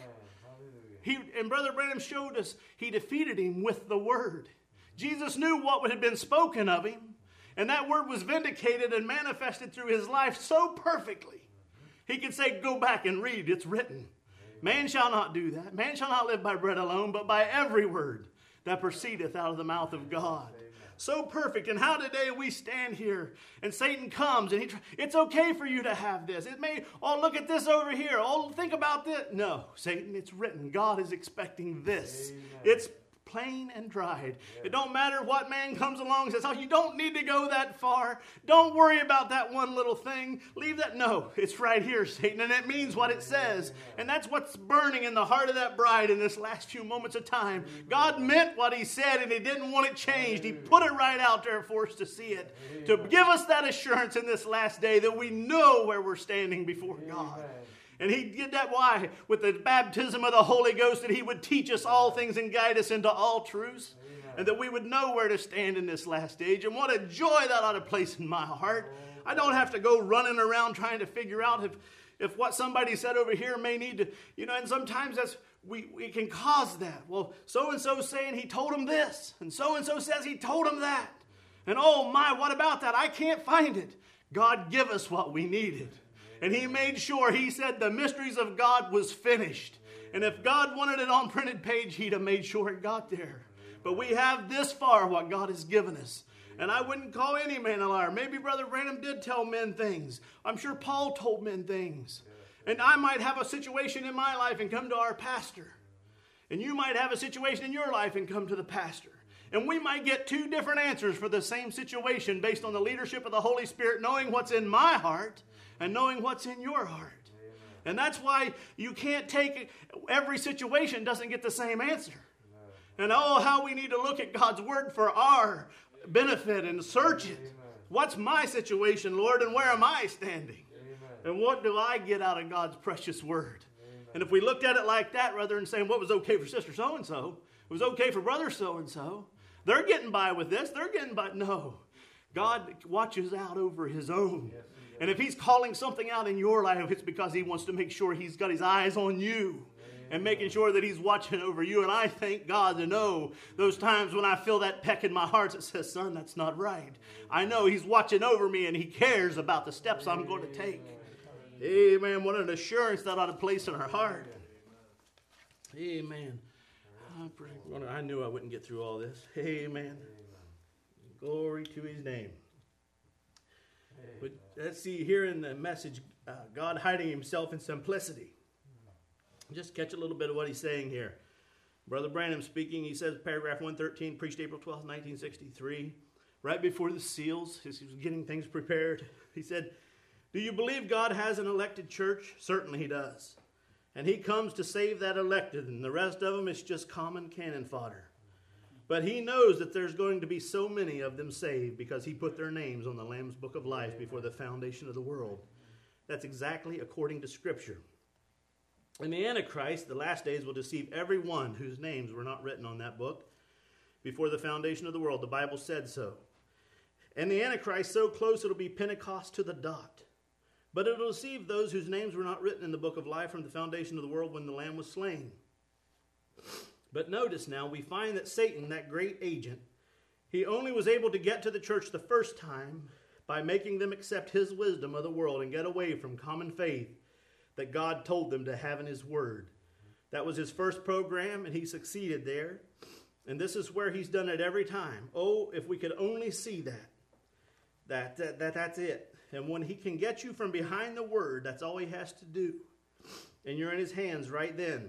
And Brother Branham showed us he defeated him with the word. Jesus knew what had been spoken of him. And that word was vindicated and manifested through his life so perfectly. He could say, go back and read. It's written. Man shall not do that. Man shall not live by bread alone, but by every word that proceedeth out of the mouth of God. So perfect. And how today we stand here and Satan comes and it's okay for you to have this. It may, look at this over here. Think about this. No, Satan, it's written. God is expecting this. Amen. It's plain and dried. Yeah. It don't matter what man comes along and says, you don't need to go that far. Don't worry about that one little thing. Leave that. No, it's right here, Satan, and it means what it says. And that's what's burning in the heart of that bride in this last few moments of time. God meant what he said, and he didn't want it changed. He put it right out there for us to see it, to give us that assurance in this last day that we know where we're standing before God. And he did that, why? With the baptism of the Holy Ghost, that he would teach us all things and guide us into all truths. Amen. And that we would know where to stand in this last age. And what a joy that ought to place in my heart. I don't have to go running around trying to figure out if what somebody said over here may need to, and sometimes we can cause that. Well, so-and-so saying he told him this, and so says he told him that. And oh my, what about that? I can't find it. God give us what we needed. And he made sure, he said the mysteries of God was finished. And if God wanted it on printed page, he'd have made sure it got there. But we have this far what God has given us. And I wouldn't call any man a liar. Maybe Brother Branham did tell men things. I'm sure Paul told men things. And I might have a situation in my life and come to our pastor. And you might have a situation in your life and come to the pastor. And we might get two different answers for the same situation based on the leadership of the Holy Spirit, knowing what's in my heart and knowing what's in your heart. Amen. And that's why you can't take every situation doesn't get the same answer. Amen. And how we need to look at God's word for our benefit and search it. Amen. What's my situation, Lord, and where am I standing? Amen. And what do I get out of God's precious word? Amen. And if we looked at it like that rather than saying what was okay for sister so-and-so, it was okay for brother so-and-so, they're getting by with this, they're getting by. No. God watches out over his own. Yes. And if he's calling something out in your life, it's because he wants to make sure he's got his eyes on you and making sure that he's watching over you. And I thank God to know those times when I feel that peck in my heart that says, son, that's not right. I know he's watching over me and he cares about the steps I'm going to take. Amen. What an assurance that ought to place in our heart. Amen. I knew I wouldn't get through all this. Amen. Glory to his name. But let's see here in the message, God hiding himself in simplicity. Just catch a little bit of what he's saying here. Brother Branham speaking, he says, paragraph 113, preached April 12, 1963, right before the seals, as he was getting things prepared. He said, do you believe God has an elected church? Certainly he does. And he comes to save that elected, and the rest of them is just common cannon fodder. But he knows that there's going to be so many of them saved because he put their names on the Lamb's Book of Life before the foundation of the world. That's exactly according to Scripture. And the Antichrist, the last days, will deceive everyone whose names were not written on that book before the foundation of the world. The Bible said so. And the Antichrist, so close it'll be Pentecost to the dot. But it'll deceive those whose names were not written in the book of life from the foundation of the world when the Lamb was slain. But notice now, we find that Satan, that great agent, he only was able to get to the church the first time by making them accept his wisdom of the world and get away from common faith that God told them to have in his word. That was his first program, and he succeeded there. And this is where he's done it every time. Oh, if we could only see that's it. And when he can get you from behind the word, that's all he has to do. And you're in his hands right then.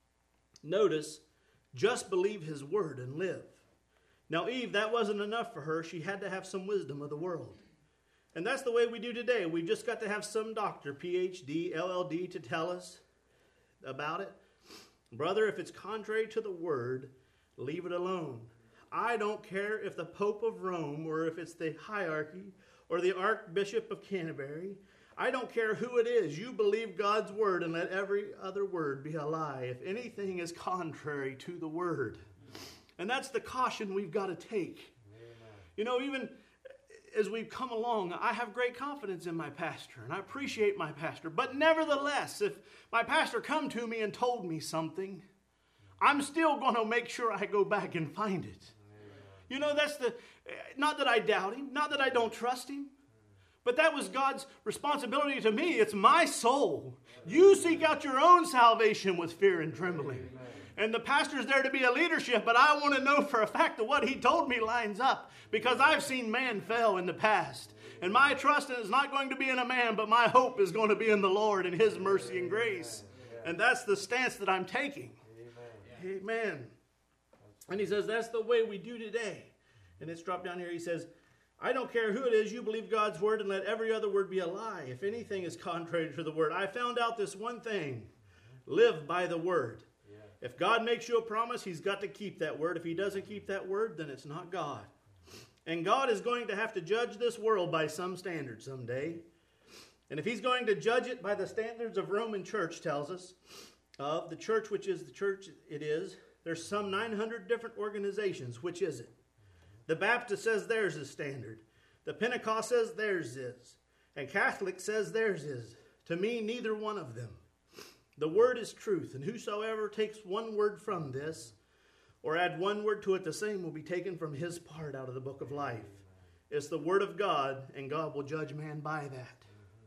Notice, just believe his word and live. Now Eve, that wasn't enough for her. She had to have some wisdom of the world. And that's the way we do today. We've just got to have some doctor, PhD, LLD, to tell us about it. Brother, if it's contrary to the word, leave it alone. I don't care if the Pope of Rome or if it's the hierarchy or the Archbishop of Canterbury. I don't care who it is. You believe God's word and let every other word be a lie if anything is contrary to the word. And that's the caution we've got to take. Amen. You know, even as we've come along, I have great confidence in my pastor, and I appreciate my pastor. But nevertheless, if my pastor come to me and told me something, I'm still going to make sure I go back and find it. You know, not that I doubt him, not that I don't trust him, but that was God's responsibility to me. It's my soul. You seek out your own salvation with fear and trembling. And the pastor's there to be a leadership, but I want to know for a fact that what he told me lines up, because I've seen man fail in the past. And my trust is not going to be in a man, but my hope is going to be in the Lord and his mercy and grace. And that's the stance that I'm taking. Amen. And he says, that's the way we do today. And it's dropped down here. He says, I don't care who it is, you believe God's word and let every other word be a lie. If anything is contrary to the word. I found out this one thing. Live by the word. If God makes you a promise, he's got to keep that word. If he doesn't keep that word, then it's not God. And God is going to have to judge this world by some standard someday. And if he's going to judge it by the standards of Roman church tells us, of the church, which is the church it is, there's some 900 different organizations. Which is it? The Baptist says theirs is standard. The Pentecost says theirs is. And Catholic says theirs is. To me, neither one of them. The word is truth, and whosoever takes one word from this, or add one word to it, the same will be taken from his part out of the book of life. It's the word of God, and God will judge man by that.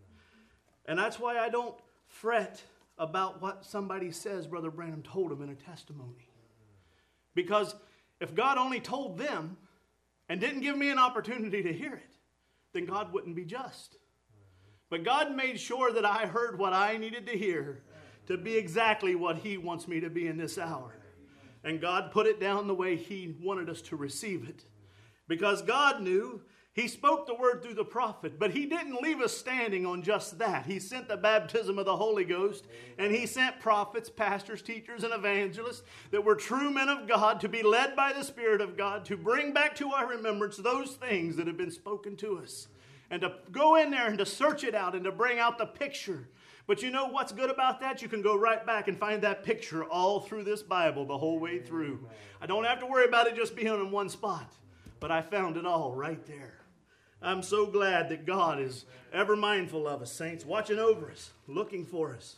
And that's why I don't fret about what somebody says Brother Branham told him in a testimony. Because if God only told them and didn't give me an opportunity to hear it, then God wouldn't be just. But God made sure that I heard what I needed to hear to be exactly what he wants me to be in this hour. And God put it down the way he wanted us to receive it. Because God knew, he spoke the word through the prophet, but he didn't leave us standing on just that. He sent the baptism of the Holy Ghost, and he sent prophets, pastors, teachers, and evangelists that were true men of God to be led by the Spirit of God to bring back to our remembrance those things that have been spoken to us. And to go in there and to search it out and to bring out the picture. But you know what's good about that? You can go right back and find that picture all through this Bible the whole way through. I don't have to worry about it just being in one spot. But I found it all right there. I'm so glad that God is ever mindful of us, saints, watching over us, looking for us.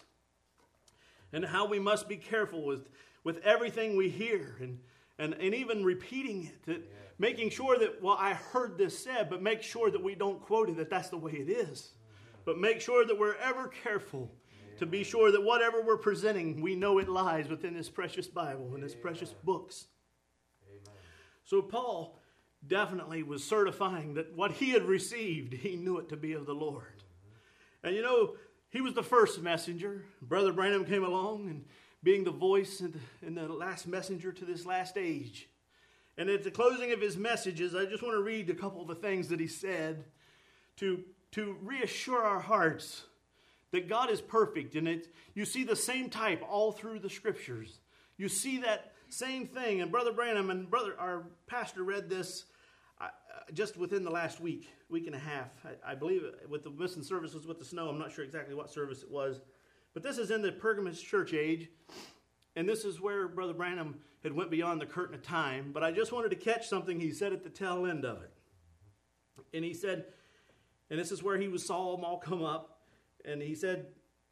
And how we must be careful with everything we hear and even repeating it. Making sure that, well, I heard this said, but make sure that we don't quote it, that that's the way it is. But make sure that we're ever careful to be sure that whatever we're presenting, we know it lies within this precious Bible and this precious books. Amen. So Paul definitely was certifying that what he had received, he knew it to be of the Lord. And you know, he was the first messenger. Brother Branham came along and being the voice and the last messenger to this last age. And at the closing of his messages, I just want to read a couple of the things that he said to reassure our hearts that God is perfect. And you see the same type all through the scriptures. You see that same thing. And Brother Branham and our pastor read this just within the last week and a half. I believe with the missing services with the snow. I'm not sure exactly what service it was. But this is in the Pergamus church age. And this is where Brother Branham had went beyond the curtain of time. But I just wanted to catch something he said at the tail end of it. And he said, and this is where he saw them all come up. And he said,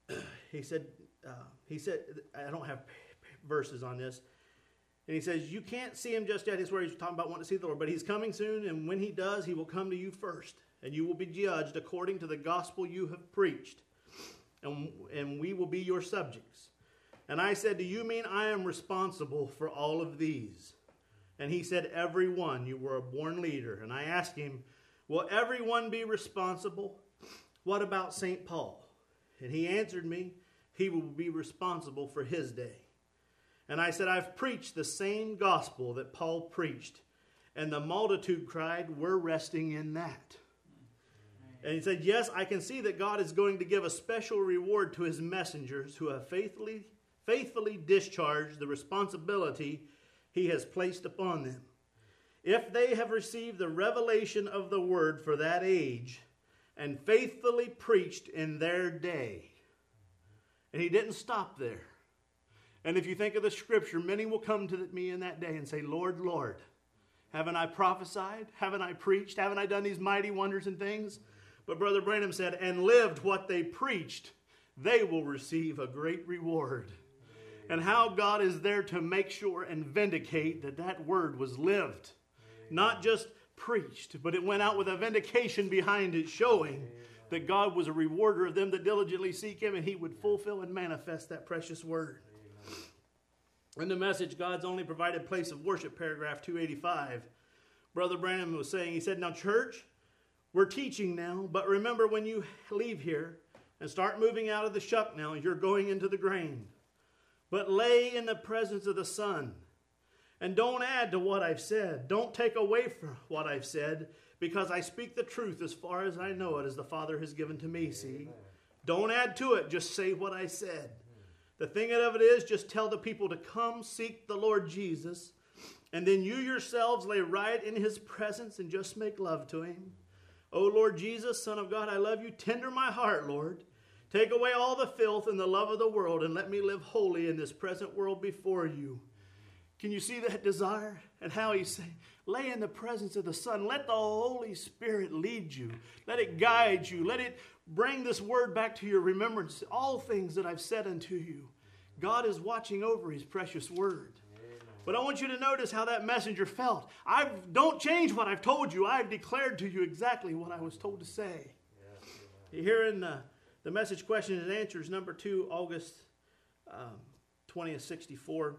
I don't have verses on this. And he says, you can't see him just yet. It's where he's talking about wanting to see the Lord. But he's coming soon, and when he does, he will come to you first. And you will be judged according to the gospel you have preached. And we will be your subjects. And I said, do you mean I am responsible for all of these? And he said, everyone. You were a born leader. And I asked him, will everyone be responsible? What about St. Paul? And he answered me, he will be responsible for his day. And I said, I've preached the same gospel that Paul preached. And the multitude cried, we're resting in that. And he said, yes, I can see that God is going to give a special reward to his messengers who have faithfully discharged the responsibility he has placed upon them. If they have received the revelation of the word for that age and faithfully preached in their day. And he didn't stop there. And if you think of the scripture, many will come to me in that day and say, Lord, Lord, haven't I prophesied? Haven't I preached? Haven't I done these mighty wonders and things? But Brother Branham said, and lived what they preached, they will receive a great reward. And how God is there to make sure and vindicate that that word was lived. Not just preached, but it went out with a vindication behind it, showing that God was a rewarder of them that diligently seek him, and he would fulfill and manifest that precious word. In the message, God's only provided place of worship, paragraph 285, Brother Branham was saying, he said, now church, we're teaching now, but remember when you leave here and start moving out of the shuck now, you're going into the grain. But lay in the presence of the Son. And don't add to what I've said. Don't take away from what I've said, because I speak the truth as far as I know it, as the Father has given to me, see? Don't add to it. Just say what I said. The thing of it is, just tell the people to come seek the Lord Jesus, and then you yourselves lay right in his presence and just make love to him. Oh, Lord Jesus, Son of God, I love you. Tender my heart, Lord. Take away all the filth and the love of the world, and let me live holy in this present world before you. Can you see that desire? And how he's saying, lay in the presence of the Son. Let the Holy Spirit lead you. Let it guide you. Let it bring this word back to your remembrance. All things that I've said unto you. God is watching over his precious word. But I want you to notice how that messenger felt. Don't change what I've told you. I've declared to you exactly what I was told to say. Here in the message questions and answers, number 2, August 20th, 64.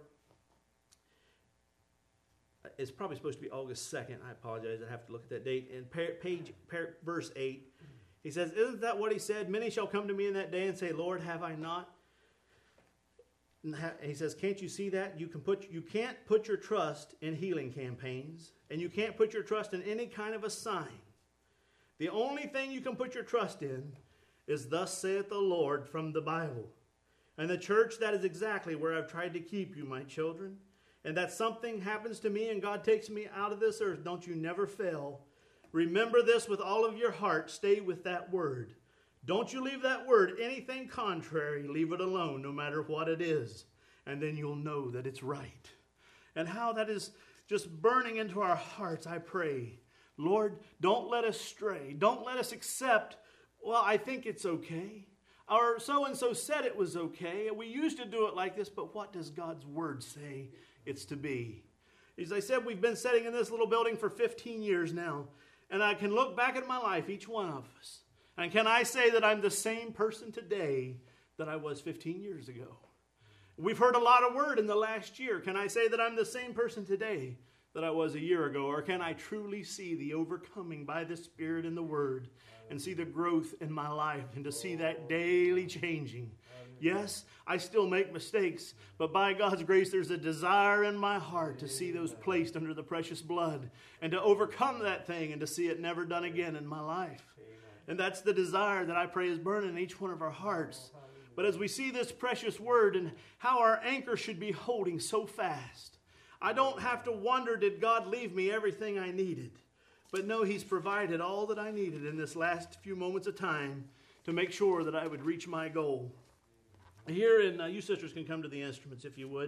It's probably supposed to be August 2nd. I apologize. I have to look at that date. In verse 8, he says, isn't that what he said? Many shall come to me in that day and say, Lord, have I not? And he says, can't you see that? You can't put your trust in healing campaigns, and you can't put your trust in any kind of a sign. The only thing you can put your trust in is thus saith the Lord from the Bible. And the church, that is exactly where I've tried to keep you, my children. And that something happens to me and God takes me out of this earth, don't you never fail. Remember this with all of your heart. Stay with that word. Don't you leave that word anything contrary. Leave it alone, no matter what it is. And then you'll know that it's right. And how that is just burning into our hearts, I pray. Lord, don't let us stray. Don't let us accept, well, I think it's okay. Or so-and-so said it was okay. We used to do it like this, but what does God's word say it's to be? As I said, we've been sitting in this little building for 15 years now. And I can look back at my life, each one of us. And can I say that I'm the same person today that I was 15 years ago? We've heard a lot of word in the last year. Can I say that I'm the same person today that I was a year ago? Or can I truly see the overcoming by the Spirit and the Word and see the growth in my life and to see that daily changing? Yes, I still make mistakes, but by God's grace, there's a desire in my heart to see those placed under the precious blood and to overcome that thing and to see it never done again in my life. And that's the desire that I pray is burning in each one of our hearts. But as we see this precious word and how our anchor should be holding so fast, I don't have to wonder, did God leave me everything I needed? But no, He's provided all that I needed in this last few moments of time to make sure that I would reach my goal. Here, and you sisters can come to the instruments if you would.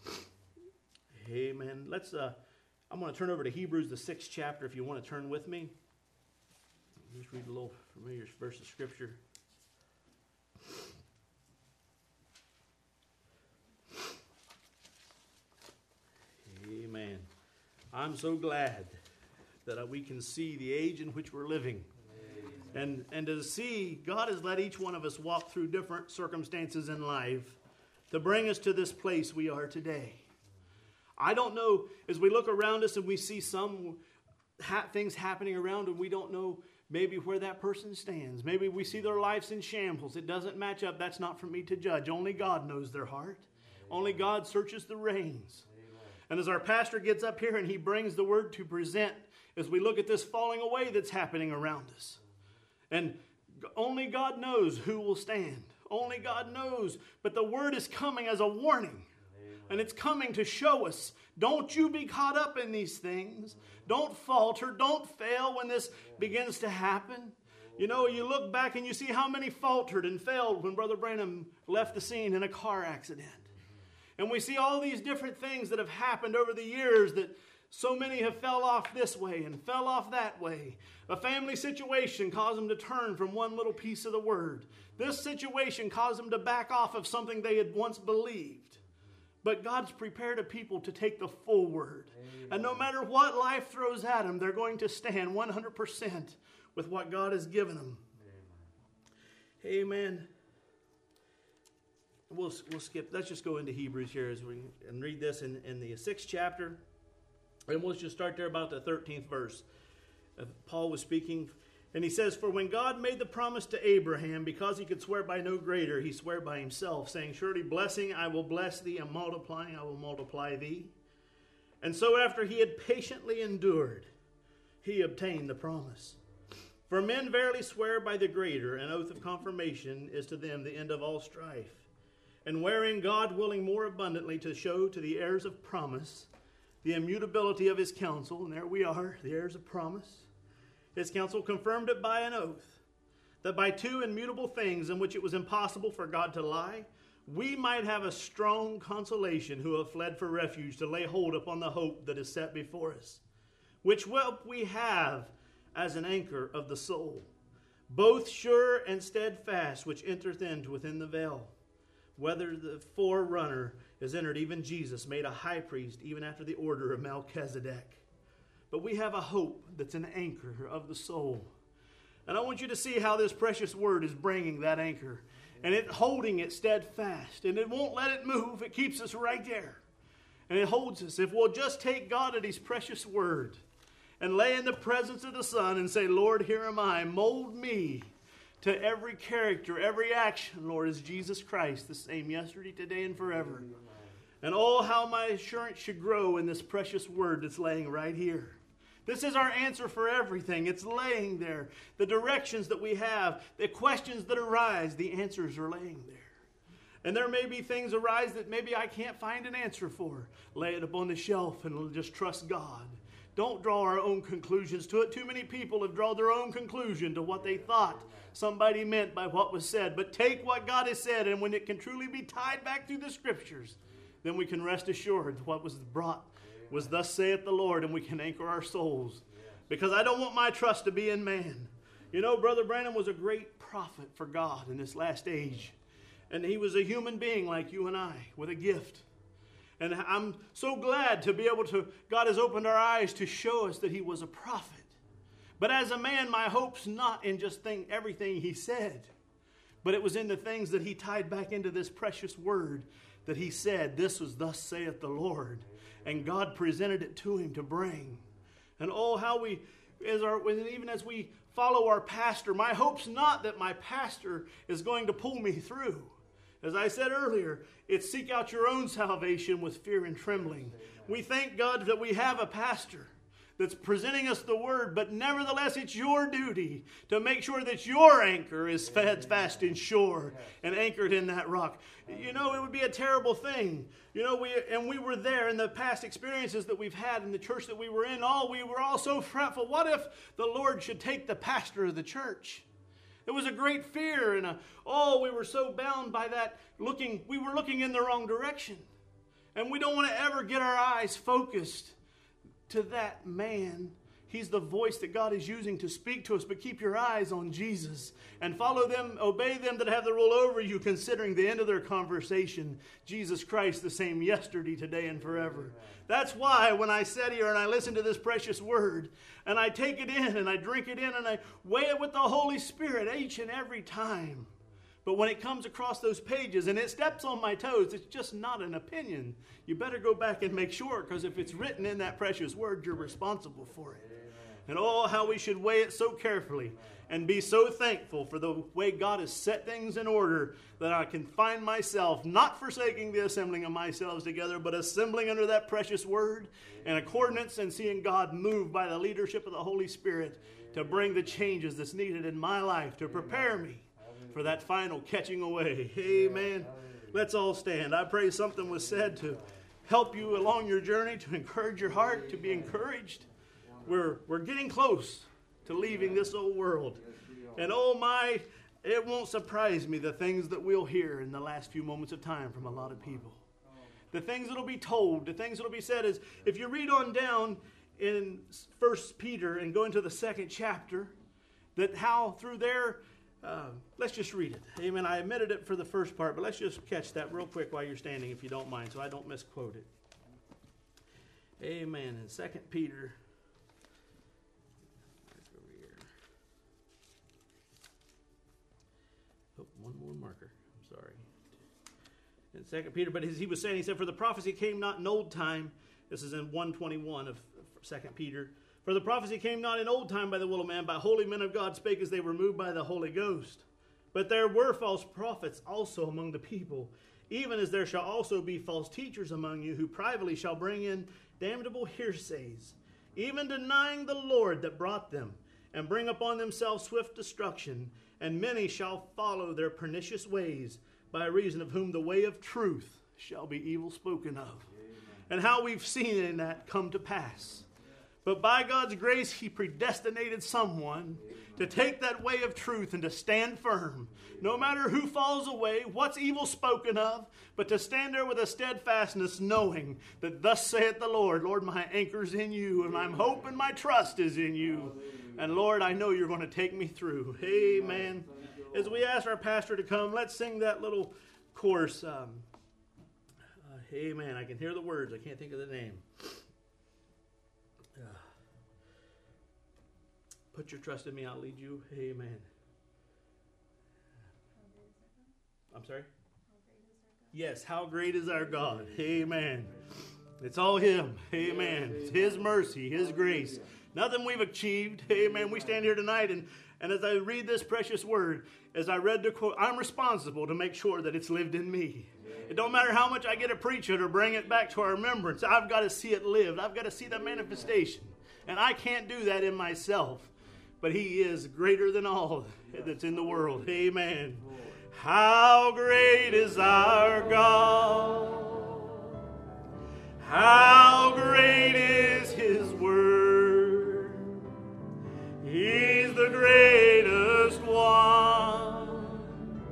Amen. I'm going to turn over to Hebrews, the 6th chapter, if you want to turn with me. Just read a little familiar verse of Scripture. Amen. I'm so glad that we can see the age in which we're living. And to see God has let each one of us walk through different circumstances in life to bring us to this place we are today. I don't know, as we look around us and we see some things happening around and we don't know maybe where that person stands. Maybe we see their lives in shambles. It doesn't match up. That's not for me to judge. Only God knows their heart. Only God searches the reins. And as our pastor gets up here and he brings the word to present, as we look at this falling away that's happening around us. And only God knows who will stand. Only God knows. But the word is coming as a warning. And it's coming to show us, don't you be caught up in these things. Don't falter. Don't fail when this begins to happen. You know, you look back and you see how many faltered and failed when Brother Branham left the scene in a car accident. And we see all these different things that have happened over the years that so many have fell off this way and fell off that way. A family situation caused them to turn from one little piece of the word. This situation caused them to back off of something they had once believed. But God's prepared a people to take the full word. Amen. And no matter what life throws at them, they're going to stand 100% with what God has given them. Amen. We'll skip. Let's just go into Hebrews here and read this in the 6th chapter. And we'll just start there about the 13th verse. Paul was speaking, and he says, "For when God made the promise to Abraham, because he could swear by no greater, he swore by himself, saying, Surely blessing I will bless thee, and multiplying I will multiply thee. And so after he had patiently endured, he obtained the promise. For men verily swear by the greater, an oath of confirmation is to them the end of all strife. And wherein God willing more abundantly to show to the heirs of promise the immutability of his counsel," and there we are, the heirs of promise, "his counsel confirmed it by an oath, that by two immutable things in which it was impossible for God to lie, we might have a strong consolation who have fled for refuge to lay hold upon the hope that is set before us, which hope we have as an anchor of the soul, both sure and steadfast, which entereth in within the veil, whether the forerunner is entered, even Jesus, made a high priest, even after the order of Melchizedek. But we have a hope that's an anchor of the soul." And I want you to see how this precious word is bringing that anchor. And it holding it steadfast. And it won't let it move. It keeps us right there. And it holds us. If we'll just take God at his precious word and lay in the presence of the Son and say, Lord, here am I. Mold me to every character, every action, Lord, is Jesus Christ, the same yesterday, today, and forever. And oh, how my assurance should grow in this precious word that's laying right here. This is our answer for everything. It's laying there. The directions that we have, the questions that arise, the answers are laying there. And there may be things arise that maybe I can't find an answer for. Lay it upon the shelf and just trust God. Don't draw our own conclusions to it. Too many people have drawn their own conclusion to what they thought somebody meant by what was said. But take what God has said, and when it can truly be tied back through the Scriptures, then we can rest assured what was brought was thus saith the Lord, and we can anchor our souls. Because I don't want my trust to be in man. You know, Brother Branham was a great prophet for God in this last age. And he was a human being like you and I, with a gift. And I'm so glad to be able to, God has opened our eyes to show us that he was a prophet. But as a man, my hope's not in just everything he said. But it was in the things that he tied back into this precious word that he said, this was thus saith the Lord. And God presented it to him to bring. And oh, how even as we follow our pastor, my hope's not that my pastor is going to pull me through. As I said earlier, it's seek out your own salvation with fear and trembling. We thank God that we have a pastor that's presenting us the word, but nevertheless it's your duty to make sure that your anchor is fed fast and sure and anchored in that rock. You know, it would be a terrible thing. You know, we were there in the past experiences that we've had in the church that we were in. We were all so fretful. What if the Lord should take the pastor of the church? It was a great fear, and we were so bound by that. We were looking in the wrong direction. And we don't want to ever get our eyes focused to that man. He's the voice that God is using to speak to us, but keep your eyes on Jesus and follow them, obey them that have the rule over you, considering the end of their conversation, Jesus Christ, the same yesterday, today, and forever. That's why when I sit here and I listen to this precious word, and I take it in and I drink it in and I weigh it with the Holy Spirit each and every time. But when it comes across those pages and it steps on my toes, it's just not an opinion. You better go back and make sure, because if it's written in that precious word, you're responsible for it. And how we should weigh it so carefully and be so thankful for the way God has set things in order that I can find myself not forsaking the assembling of myself together, but assembling under that precious word in accordance and seeing God move by the leadership of the Holy Spirit to bring the changes that's needed in my life to prepare me for that final catching away. Amen. Let's all stand. I pray something was said to help you along your journey, to encourage your heart, to be encouraged. We're getting close to leaving this old world. And it won't surprise me the things that we'll hear in the last few moments of time from a lot of people. The things that'll be told, the things that'll be said is, if you read on down in 1 Peter and go into the 2nd chapter, that how through there, let's just read it. Amen. I omitted it for the first part, but let's just catch that real quick while you're standing, if you don't mind, so I don't misquote it. Amen. In 2 Peter, over here. Oh, one more marker. I'm sorry. In 2 Peter, but as he was saying, he said, for the prophecy came not in old time. This is in 1:21 of 2 Peter. For the prophecy came not in old time by the will of man, by holy men of God spake as they were moved by the Holy Ghost. But there were false prophets also among the people, even as there shall also be false teachers among you, who privately shall bring in damnable hearsays, even denying the Lord that brought them, and bring upon themselves swift destruction. And many shall follow their pernicious ways, by reason of whom the way of truth shall be evil spoken of. Amen. And how we've seen in that come to pass. But by God's grace, he predestinated someone to take that way of truth and to stand firm. No matter who falls away, what's evil spoken of, but to stand there with a steadfastness, knowing that thus saith the Lord, Lord, my anchor's in you, and my hope and my trust is in you. And Lord, I know you're going to take me through. Amen. As we ask our pastor to come, let's sing that little chorus. Amen. I can hear the words. I can't think of the name. Put your trust in me, I'll lead you. Amen. I'm sorry? Yes, how great is our God. Amen. It's all him. Amen. It's his mercy, his grace. Nothing we've achieved. Amen. We stand here tonight, and as I read this precious word, as I read the quote, I'm responsible to make sure that it's lived in me. It don't matter how much I get to preach it or bring it back to our remembrance. I've got to see it lived. I've got to see the manifestation. And I can't do that in myself. But he is greater than all that's in the world. Amen. How great is our God. How great is his word. He's the greatest one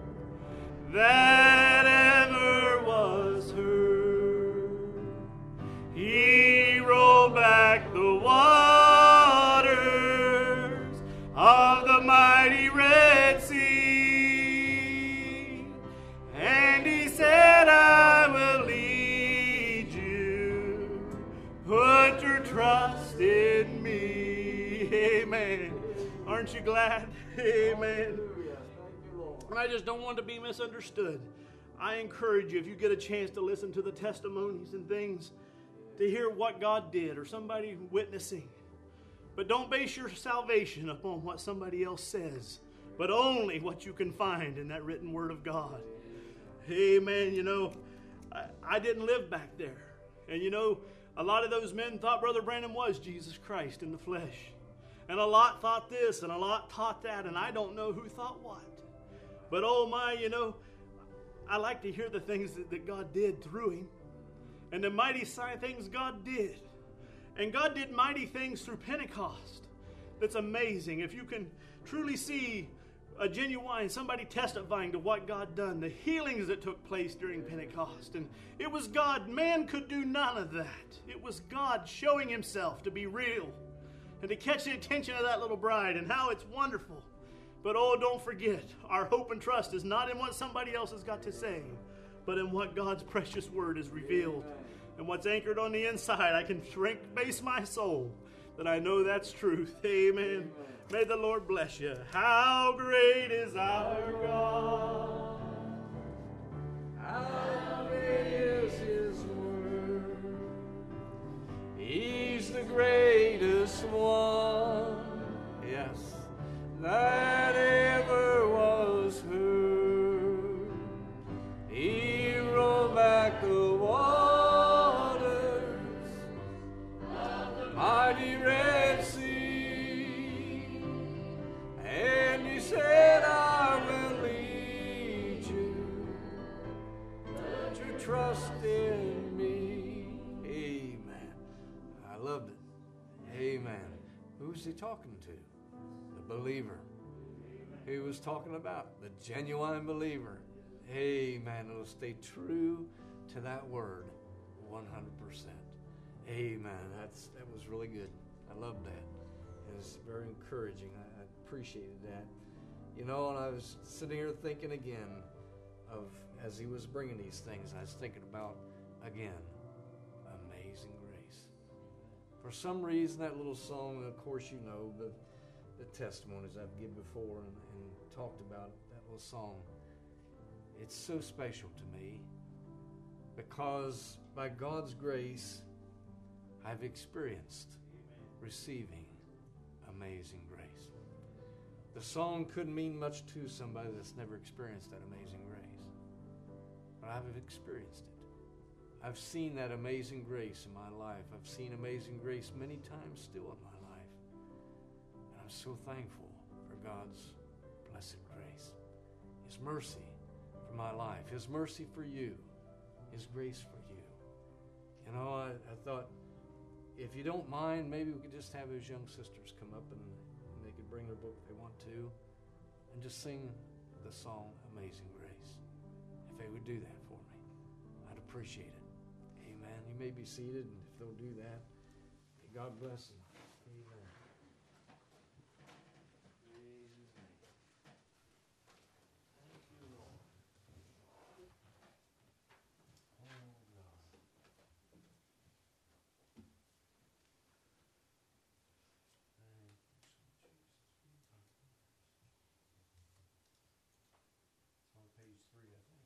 that ever was heard. He rolled back the waters of the mighty Red Sea, and he said, I will lead you, put your trust in me. Amen. Aren't you glad? Amen. And I just don't want to be misunderstood. I encourage you, if you get a chance to listen to the testimonies and things, to hear what God did or somebody witnessing. But don't base your salvation upon what somebody else says, but only what you can find in that written word of God. Amen. You know, I didn't live back there. And you know, a lot of those men thought Brother Branham was Jesus Christ in the flesh. And a lot thought this and a lot thought that, and I don't know who thought what. But oh my, you know, I like to hear the things that God did through him. And the mighty things God did. And God did mighty things through Pentecost. That's amazing. If you can truly see a genuine, somebody testifying to what God done, the healings that took place during Pentecost. And it was God. Man could do none of that. It was God showing himself to be real and to catch the attention of that little bride, and how it's wonderful. But oh, don't forget, our hope and trust is not in what somebody else has got to say, but in what God's precious word is revealed. And what's anchored on the inside, I can base my soul that I know that's truth. Amen. May the Lord bless you. How great is our God. How great is His word. He's the greatest one, yes, that ever was heard. He rolled back the waters of the mighty Red Sea, and He said, I will lead you, put your trust in me. Amen. I loved it. Amen. Who's He talking to? The believer. He was talking about the genuine believer. Amen. It'll stay true to that word 100%. Amen. That was really good. I loved that. It was very encouraging. I appreciated that. You know, and I was sitting here thinking again of, as he was bringing these things, I was thinking about, again, Amazing Grace. For some reason, that little song, of course you know, the testimonies I've given before and talked about, that little song, it's so special to me because by God's grace, I've experienced receiving amazing grace. The song couldn't mean much to somebody that's never experienced that amazing grace, but I've experienced it. I've seen that amazing grace in my life. I've seen amazing grace many times still in my life. And I'm so thankful for God's blessed grace, His mercy for my life, His mercy for you, His grace for you. You know, I thought, if you don't mind, maybe we could just have those young sisters come up and they could bring their book if they want to and just sing the song Amazing Grace. If they would do that for me, I'd appreciate it. Amen. You may be seated, and if they'll do that, may God bless them. Amen. Praise His name. Thank you, Lord. Oh, God. On page 3, I think.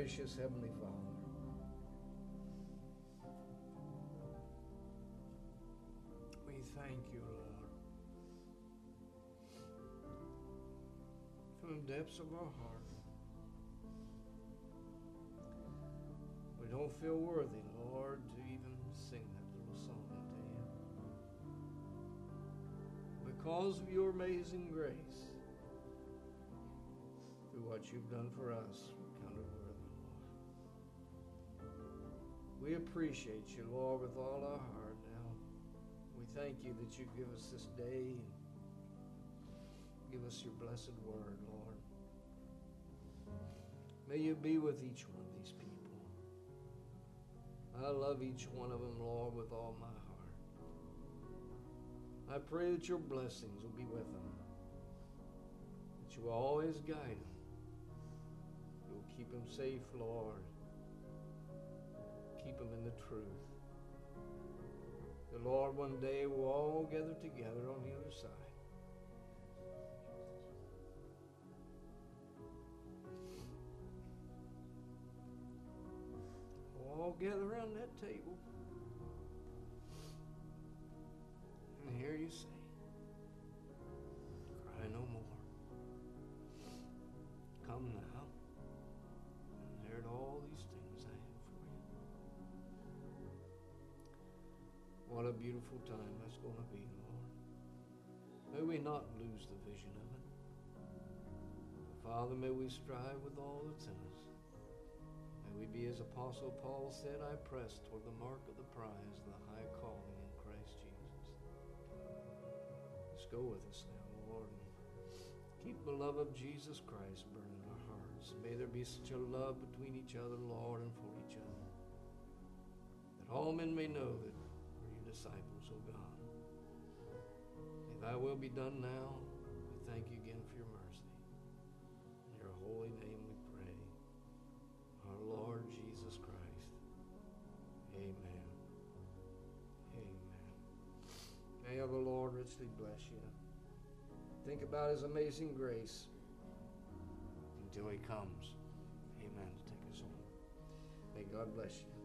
gracious Heavenly Father, we thank you, Lord, from the depths of our heart. We don't feel worthy, Lord, to even sing that little song to you. Because of your amazing grace, through what you've done for us, we're counted worthy, Lord. We appreciate you, Lord, with all our heart now. We thank you that you give us this day and give us your blessed word, Lord. May you be with each one of these people. I love each one of them, Lord, with all my heart. I pray that your blessings will be with them, that you will always guide them. You'll keep them safe, Lord. Keep them in the truth. The Lord, one day we'll all gather together on the other side. We'll all gather around that table and hear you say, "Cry no more. Come now and inherit all these things I have for you." What a beautiful time that's going to be, Lord. May we not lose the vision of it. Father, may we strive with all that's in us. May we be, as Apostle Paul said, I press toward the mark of the prize, the high calling in Christ Jesus. Just go with us now, Lord, and keep the love of Jesus Christ burning in our hearts. May there be such a love between each other, Lord, and for each other, that all men may know that we're your disciples, O God. May thy will be done now. We thank you again for your mercy. In your holy name we pray. Our Lord Jesus Christ. Amen. Amen. May the Lord richly bless you. Think about his amazing grace until he comes. Amen. To take us home. May God bless you.